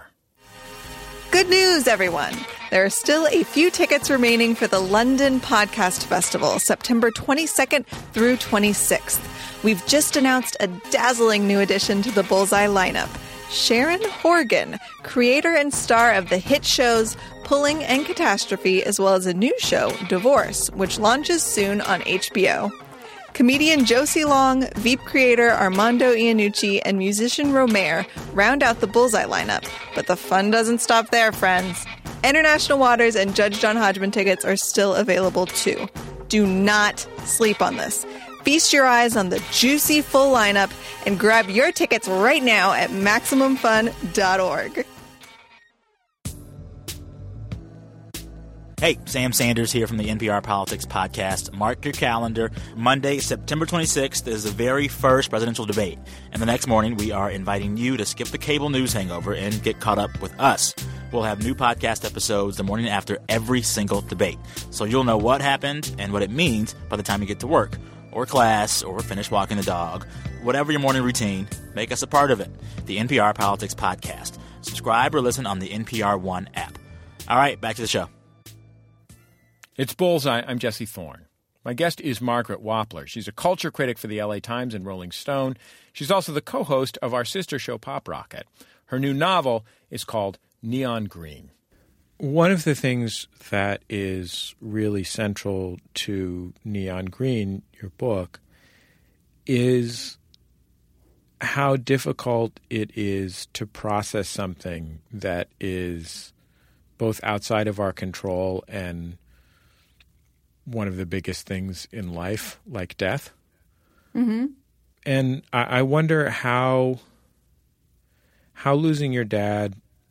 Good news, everyone. There are still a few tickets remaining for the London Podcast Festival, September 22nd through 26th. We've just announced a dazzling new addition to the Bullseye lineup. Sharon Horgan, creator and star of the hit shows Pulling and Catastrophe, as well as a new show, Divorce, which launches soon on HBO. Comedian Josie Long, Veep creator Armando Iannucci, and musician Romare round out the Bullseye lineup. But the fun doesn't stop there, friends. International Waters and Judge John Hodgman tickets are still available, too. Do not sleep on this. Feast your eyes on the juicy full lineup and grab your tickets right now at MaximumFun.org. Hey, Sam Sanders here from the NPR Politics Podcast. Mark your calendar. Monday, September 26th is the very first presidential debate. And the next morning, we are inviting you to skip the cable news hangover and get caught up with us. We'll have new podcast episodes the morning after every single debate. So you'll know what happened and what it means by the time you get to work or class or finish walking the dog. Whatever your morning routine, make us a part of it. The NPR Politics Podcast. Subscribe or listen on the NPR One app. All right, back to the show. It's Bullseye. I'm Jesse Thorne. My guest is Margaret Wappler. She's a culture critic for the LA Times and Rolling Stone. She's also the co-host of our sister show, Pop Rocket. Her new novel is called Neon Green. One of the things that is really central to Neon Green, your book, is how difficult it is to process something that is both outside of our control and one of the biggest things in life, like death. Mm-hmm. And I wonder how losing your dad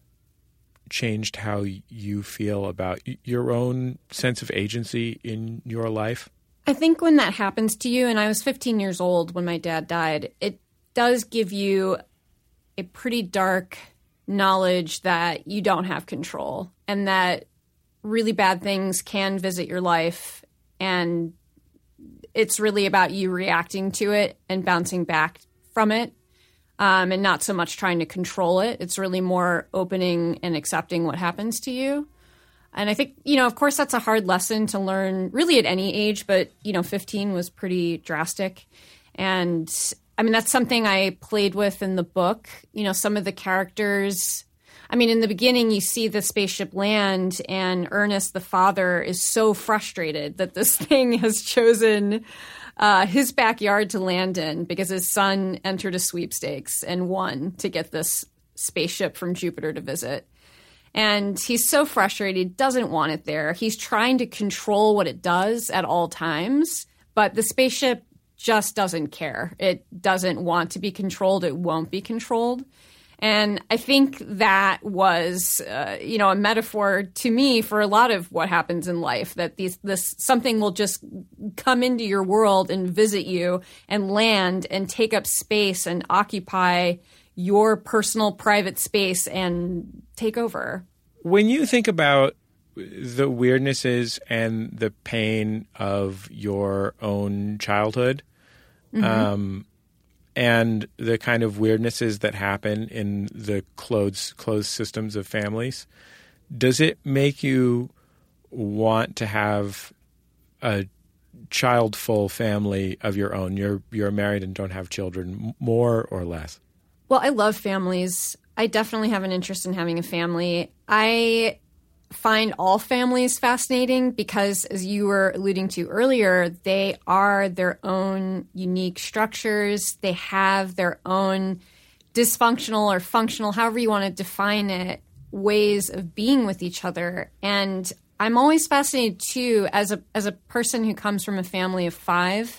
changed how you feel about your own sense of agency in your life. I think when that happens to you, and I was 15 years old when my dad died, it does give you a pretty dark knowledge that you don't have control and that really bad things can visit your life, and it's really about you reacting to it and bouncing back from it, and not so much trying to control it. It's really more opening and accepting what happens to you. And I think, of course, that's a hard lesson to learn really at any age, but, 15 was pretty drastic. And I mean, that's something I played with in the book. Some of the characters, in the beginning, you see the spaceship land, and Ernest, the father, is so frustrated that this thing has chosen his backyard to land in because his son entered a sweepstakes and won to get this spaceship from Jupiter to visit. And he's so frustrated, doesn't want it there. He's trying to control what it does at all times, but the spaceship just doesn't care. It doesn't want to be controlled. It won't be controlled. And I think that was, a metaphor to me for a lot of what happens in life, that this something will just come into your world and visit you and land and take up space and occupy your personal private space and take over. When you think about the weirdnesses and the pain of your own childhood, Mm-hmm. And the kind of weirdnesses that happen in the closed systems of families, does it make you want to have a child-full family of your own? You're married and don't have children, more or less? Well, I love families. I definitely have an interest in having a family. I find all families fascinating because, as you were alluding to earlier, they are their own unique structures. They have their own dysfunctional or functional, however you want to define it, ways of being with each other. And I'm always fascinated, too, as a person who comes from a family of five,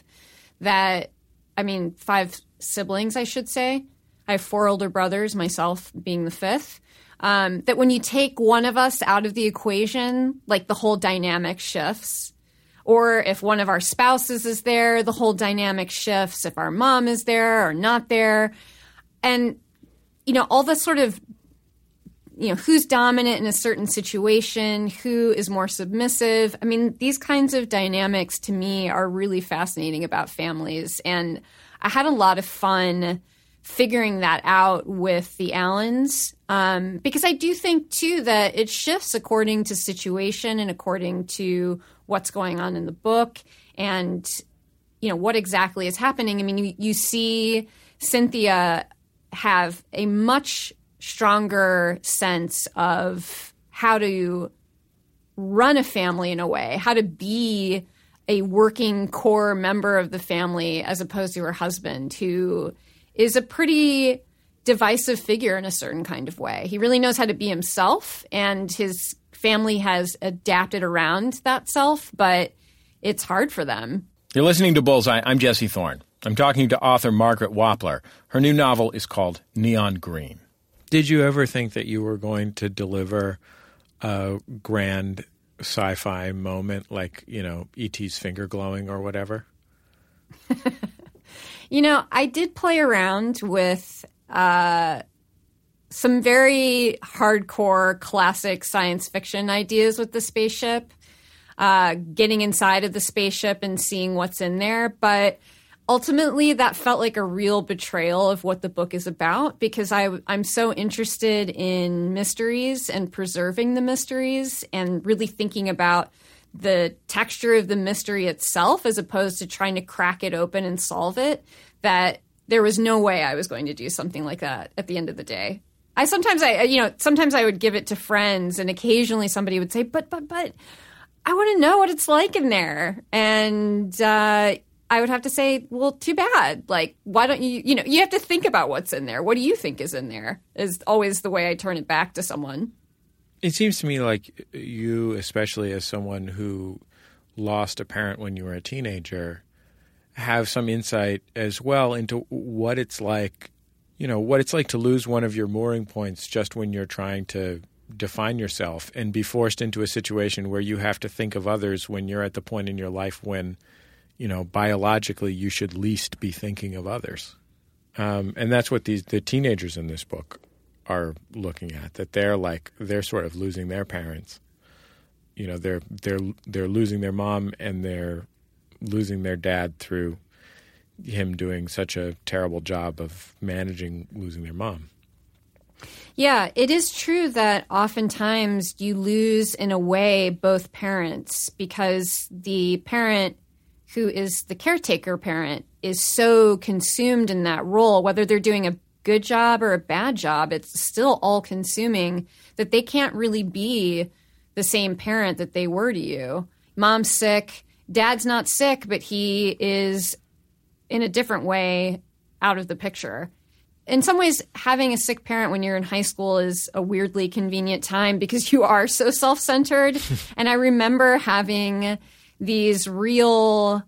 5 siblings, I should say. I have 4 older brothers, myself being the 5th. That when you take one of us out of the equation, like the whole dynamic shifts. Or if one of our spouses is there, the whole dynamic shifts. If our mom is there or not there. And, all the sort of, who's dominant in a certain situation, who is more submissive. These kinds of dynamics to me are really fascinating about families. And I had a lot of fun figuring that out with the Allens, because I do think, too, that it shifts according to situation and according to what's going on in the book and, what exactly is happening. You see Cynthia have a much stronger sense of how to run a family in a way, how to be a working core member of the family as opposed to her husband, who is a pretty divisive figure in a certain kind of way. He really knows how to be himself, and his family has adapted around that self, but it's hard for them. You're listening to Bullseye. I'm Jesse Thorne. I'm talking to author Margaret Wappler. Her new novel is called Neon Green. Did you ever think that you were going to deliver a grand sci-fi moment like, E.T.'s finger glowing or whatever? I did play around with some very hardcore classic science fiction ideas with the spaceship, getting inside of the spaceship and seeing what's in there. But ultimately, that felt like a real betrayal of what the book is about, because I'm so interested in mysteries and preserving the mysteries and really thinking about the texture of the mystery itself as opposed to trying to crack it open and solve it, that there was no way I was going to do something like that at the end of the day. Sometimes I would give it to friends, and occasionally somebody would say, but I want to know what it's like in there. And, I would have to say, well, too bad. Like, why don't you, you have to think about what's in there. What do you think is in there is always the way I turn it back to someone. It seems to me like you, especially as someone who lost a parent when you were a teenager, have some insight as well into what it's like, what it's like to lose one of your mooring points just when you're trying to define yourself and be forced into a situation where you have to think of others when you're at the point in your life when, biologically you should least be thinking of others. And that's what the teenagers in this book are looking at, that they're sort of losing their parents. They're losing their mom and they're losing their dad through him doing such a terrible job of managing losing their mom. Yeah, it is true that oftentimes you lose, in a way, both parents, because the parent who is the caretaker parent is so consumed in that role, whether they're doing a good job or a bad job, it's still all-consuming, that they can't really be the same parent that they were to you. Mom's sick. Dad's not sick, but he is in a different way out of the picture. In some ways, having a sick parent when you're in high school is a weirdly convenient time because you are so self-centered. And I remember having this real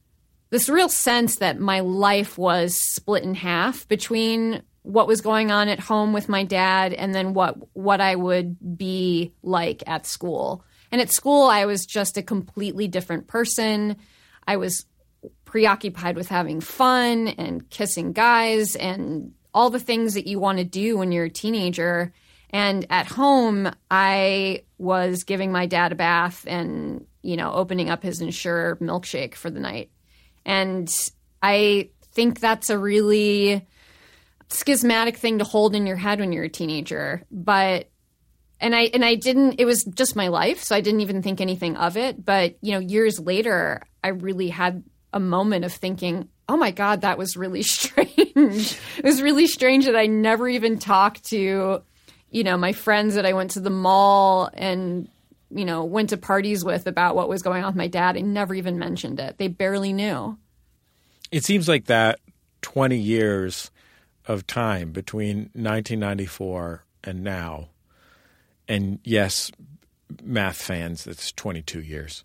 sense that my life was split in half between what was going on at home with my dad and then what I would be like at school. And at school, I was just a completely different person. I was preoccupied with having fun and kissing guys and all the things that you want to do when you're a teenager. And at home, I was giving my dad a bath and, opening up his Ensure milkshake for the night. And I think that's a really schismatic thing to hold in your head when you're a teenager. And I didn't, it was just my life, so I didn't even think anything of it. But, years later, I really had a moment of thinking, oh my God, that was really strange. It was really strange that I never even talked to, my friends that I went to the mall and, went to parties with about what was going on with my dad. I never even mentioned it. They barely knew. It seems like that 20 years of time between 1994 and now, and yes, math fans, it's 22 years.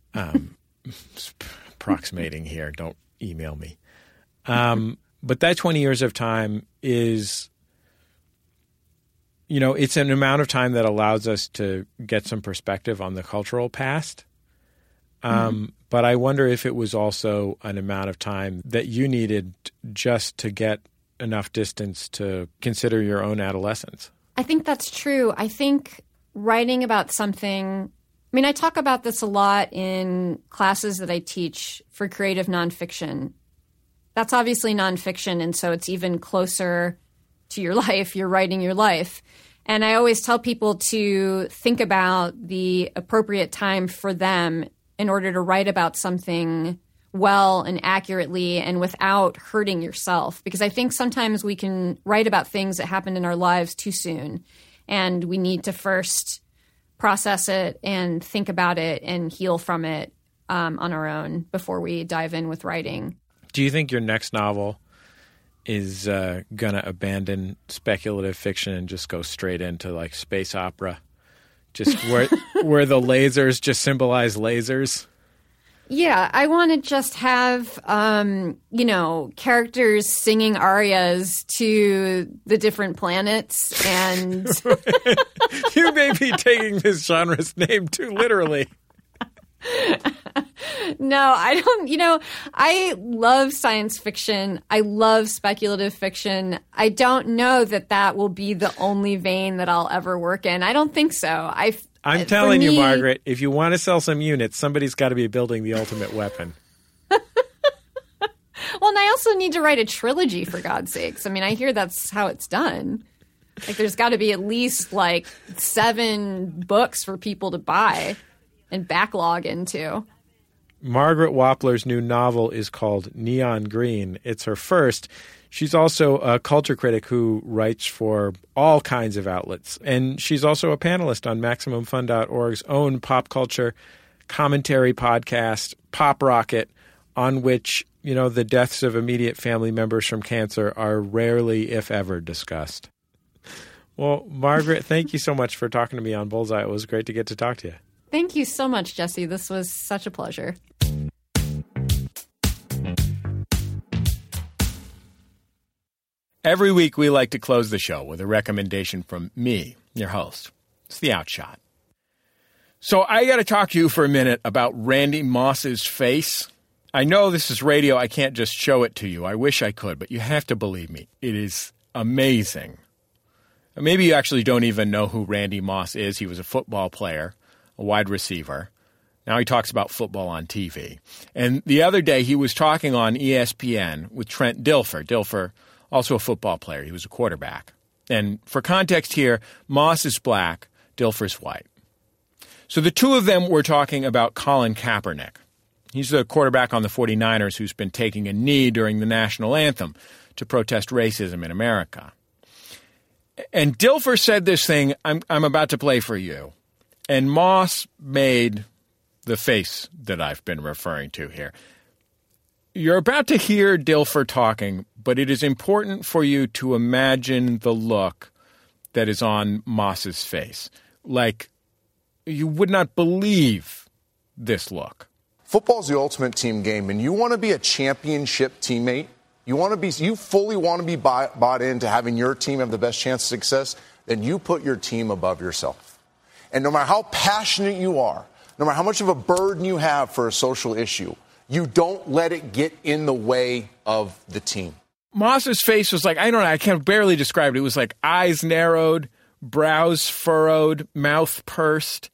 Approximating here. Don't email me. But that 20 years of time is, it's an amount of time that allows us to get some perspective on the cultural past. But I wonder if it was also an amount of time that you needed just to get enough distance to consider your own adolescence. I think that's true. I think writing about something, I talk about this a lot in classes that I teach for creative nonfiction. That's obviously nonfiction, and so it's even closer to your life. You're writing your life. And I always tell people to think about the appropriate time for them in order to write about something well and accurately and without hurting yourself. Because I think sometimes we can write about things that happened in our lives too soon, and we need to first process it and think about it and heal from it on our own before we dive in with writing. Do you think your next novel is going to abandon speculative fiction and just go straight into like space opera? Just where the lasers just symbolize lasers? Yeah, I want to just have, characters singing arias to the different planets. And you may be taking this genre's name too literally. No, I don't. I love science fiction. I love speculative fiction. I don't know that will be the only vein that I'll ever work in. I don't think so. I'm telling you, Margaret, if you want to sell some units, somebody's got to be building the ultimate weapon. Well, and I also need to write a trilogy, for God's sakes. I hear that's how it's done. Like, there's got to be at least, 7 books for people to buy and backlog into. Margaret Wappler's new novel is called Neon Green. It's her first. She's also a culture critic who writes for all kinds of outlets. And she's also a panelist on MaximumFun.org's own pop culture commentary podcast, Pop Rocket, on which, the deaths of immediate family members from cancer are rarely, if ever, discussed. Well, Margaret, thank you so much for talking to me on Bullseye. It was great to get to talk to you. Thank you so much, Jesse. This was such a pleasure. Every week, we like to close the show with a recommendation from me, your host. It's The Outshot. So I got to talk to you for a minute about Randy Moss's face. I know this is radio. I can't just show it to you. I wish I could, but you have to believe me. It is amazing. Maybe you actually don't even know who Randy Moss is. He was a football player, a wide receiver. Now he talks about football on TV. And the other day he was talking on ESPN with Trent Dilfer. Dilfer, also a football player. He was a quarterback. And for context here, Moss is black, Dilfer's white. So the two of them were talking about Colin Kaepernick. He's the quarterback on the 49ers who's been taking a knee during the national anthem to protest racism in America. And Dilfer said this thing, I'm about to play for you. And Moss made the face that I've been referring to here. You're about to hear Dilfer talking, but it is important for you to imagine the look that is on Moss's face. Like, you would not believe this look. Football's the ultimate team game, and you want to be a championship teammate. You fully want to be bought into having your team have the best chance of success, then you put your team above yourself. And no matter how passionate you are, no matter how much of a burden you have for a social issue, you don't let it get in the way of the team. Moss's face was like, I don't know, I can barely describe it. It was like eyes narrowed, brows furrowed, mouth pursed,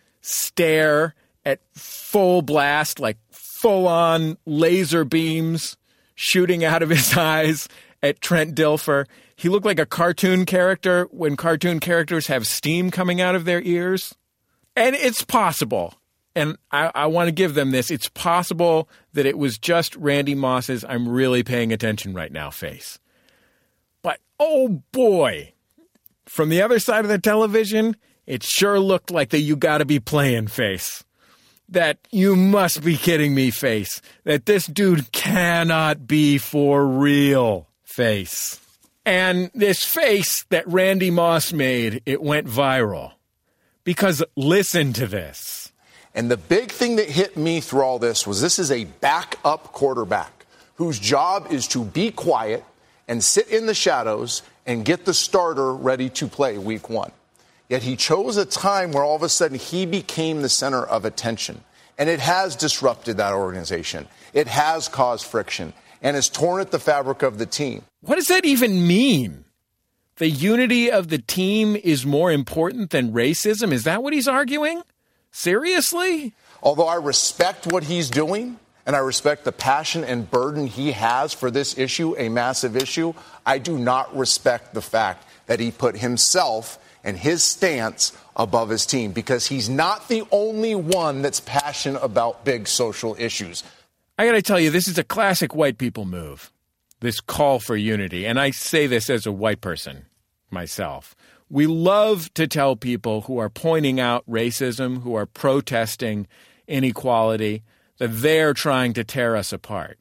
stare at full blast, like full-on laser beams shooting out of his eyes at Trent Dilfer. He looked like a cartoon character when cartoon characters have steam coming out of their ears. And it's possible, and I want to give them this, it's possible that it was just Randy Moss's I'm really paying attention right now face. But, oh boy, from the other side of the television, it sure looked like the you gotta be playing face. That you must be kidding me face. That this dude cannot be for real face. And this face that Randy Moss made, it went viral. Because listen to this. And the big thing that hit me through all this is a backup quarterback whose job is to be quiet and sit in the shadows and get the starter ready to play week one. Yet he chose a time where all of a sudden he became the center of attention. And it has disrupted that organization. It has caused friction and has torn at the fabric of the team. What does that even mean? The unity of the team is more important than racism? Is that what he's arguing? Seriously? Although I respect what he's doing, and I respect the passion and burden he has for this issue, a massive issue, I do not respect the fact that he put himself and his stance above his team, because he's not the only one that's passionate about big social issues. I got to tell you, this is a classic white people move, this call for unity. And I say this as a white person myself. We love to tell people who are pointing out racism, who are protesting inequality, that they're trying to tear us apart.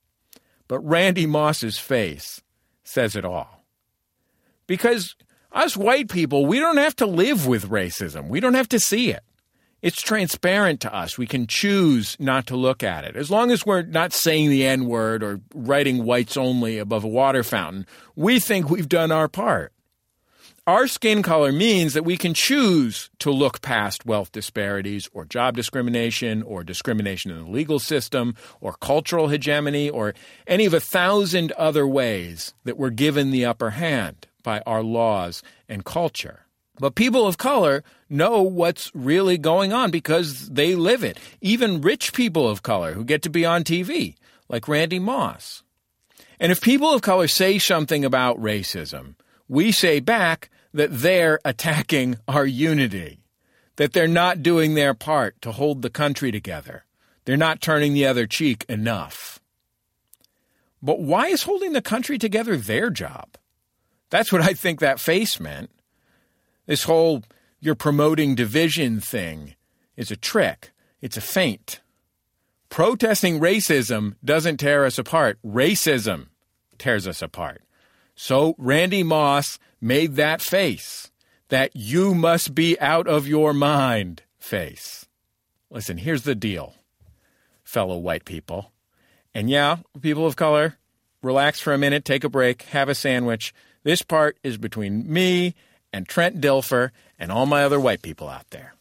But Randy Moss's face says it all. Because us white people, we don't have to live with racism. We don't have to see it. It's transparent to us. We can choose not to look at it. As long as we're not saying the N-word or writing whites only above a water fountain, we think we've done our part. Our skin color means that we can choose to look past wealth disparities or job discrimination or discrimination in the legal system or cultural hegemony or any of 1,000 other ways that we're given the upper hand by our laws and culture. But people of color know what's really going on because they live it. Even rich people of color who get to be on TV, like Randy Moss. And if people of color say something about racism, we say back that they're attacking our unity, that they're not doing their part to hold the country together. They're not turning the other cheek enough. But why is holding the country together their job? That's what I think that face meant. This whole you're promoting division thing is a trick. It's a feint. Protesting racism doesn't tear us apart. Racism tears us apart. So Randy Moss made that face, that you must be out of your mind face. Listen, here's the deal, fellow white people. And yeah, people of color, relax for a minute, take a break, have a sandwich. This part is between me and Trent Dilfer and all my other white people out there.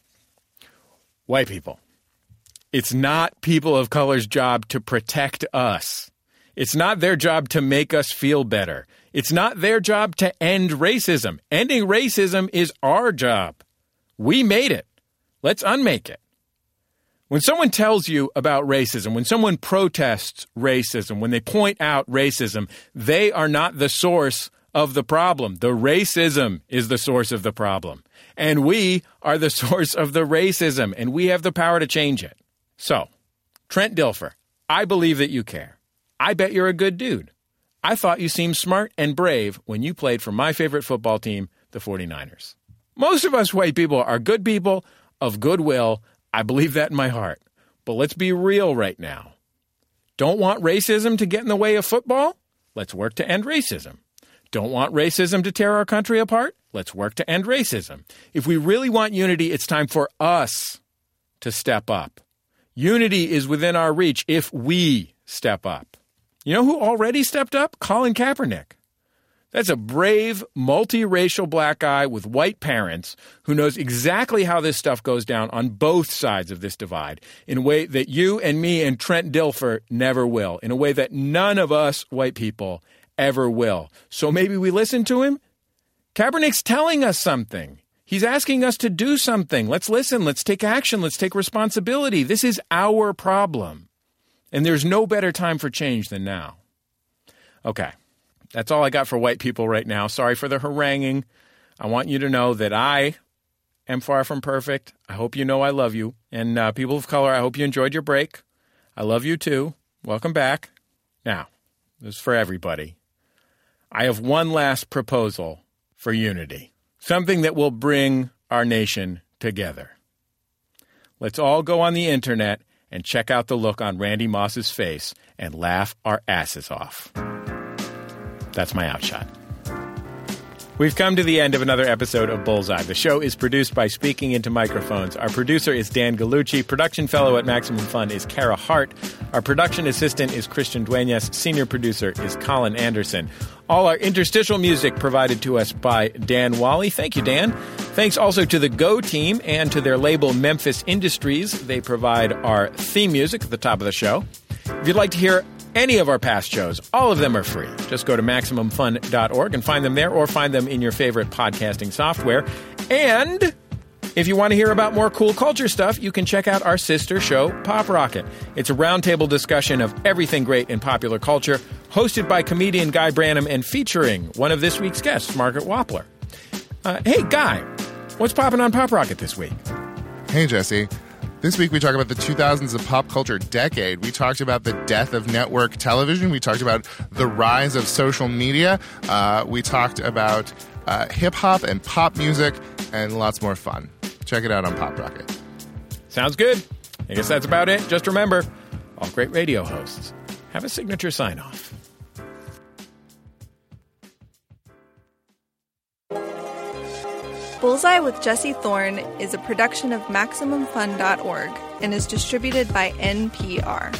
White people, it's not people of color's job to protect us. It's not their job to make us feel better. It's not their job to end racism. Ending racism is our job. We made it. Let's unmake it. When someone tells you about racism, when someone protests racism, when they point out racism, they are not the source of the problem. The racism is the source of the problem. And we are the source of the racism, and we have the power to change it. So, Trent Dilfer, I believe that you care. I bet you're a good dude. I thought you seemed smart and brave when you played for my favorite football team, the 49ers. Most of us white people are good people of goodwill. I believe that in my heart. But let's be real right now. Don't want racism to get in the way of football? Let's work to end racism. Don't want racism to tear our country apart? Let's work to end racism. If we really want unity, it's time for us to step up. Unity is within our reach if we step up. You know who already stepped up? Colin Kaepernick. That's a brave, multiracial black guy with white parents who knows exactly how this stuff goes down on both sides of this divide in a way that you and me and Trent Dilfer never will, in a way that none of us white people ever will. So maybe we listen to him? Kaepernick's telling us something. He's asking us to do something. Let's listen. Let's take action. Let's take responsibility. This is our problem. And there's no better time for change than now. Okay. That's all I got for white people right now. Sorry for the haranguing. I want you to know that I am far from perfect. I hope you know I love you. And people of color, I hope you enjoyed your break. I love you too. Welcome back. Now, this is for everybody. I have one last proposal for unity. Something that will bring our nation together. Let's all go on the internet and check out the look on Randy Moss's face and laugh our asses off. That's my outshot. We've come to the end of another episode of Bullseye. The show is produced by Speaking Into Microphones. Our producer is Dan Gallucci. Production fellow at Maximum Fun is Kara Hart. Our production assistant is Christian Duenas. Senior producer is Colin Anderson. All our interstitial music provided to us by Dan Wally. Thank you, Dan. Thanks also to the Go team and to their label Memphis Industries. They provide our theme music at the top of the show. If you'd like to hear any of our past shows, all of them are free. Just go to MaximumFun.org and find them there, or find them in your favorite podcasting software. And if you want to hear about more cool culture stuff, you can check out our sister show, Pop Rocket. It's a roundtable discussion of everything great in popular culture, hosted by comedian Guy Branum and featuring one of this week's guests, Margaret Wappler. Hey, Guy, what's popping on Pop Rocket this week? Hey, Jesse. This week we talk about the 2000s of pop culture decade. We talked about the death of network television. We talked about the rise of social media. We talked about hip-hop and pop music and lots more fun. Check it out on Pop Rocket. Sounds good. I guess that's about it. Just remember, all great radio hosts have a signature sign-off. Bullseye with Jesse Thorne is a production of MaximumFun.org and is distributed by NPR.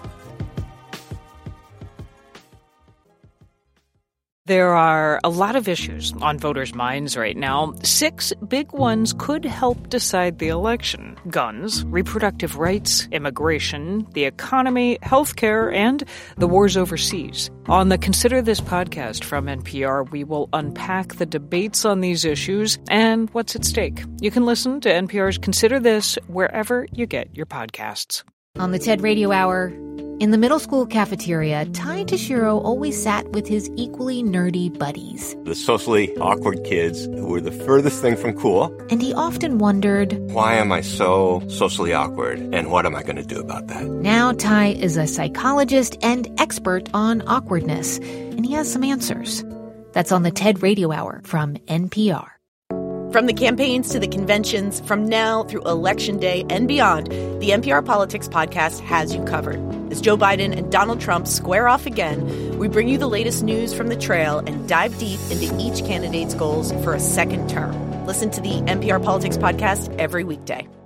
There are a lot of issues on voters' minds right now. 6 big ones could help decide the election: guns, reproductive rights, immigration, the economy, healthcare, and the wars overseas. On the Consider This podcast from NPR, we will unpack the debates on these issues and what's at stake. You can listen to NPR's Consider This wherever you get your podcasts. On the TED Radio Hour, in the middle school cafeteria, Ty Tashiro always sat with his equally nerdy buddies. The socially awkward kids who were the furthest thing from cool. And he often wondered, why am I so socially awkward, and what am I going to do about that? Now Ty is a psychologist and expert on awkwardness, and he has some answers. That's on the TED Radio Hour from NPR. From the campaigns to the conventions, from now through Election Day and beyond, the NPR Politics Podcast has you covered. As Joe Biden and Donald Trump square off again, we bring you the latest news from the trail and dive deep into each candidate's goals for a second term. Listen to the NPR Politics Podcast every weekday.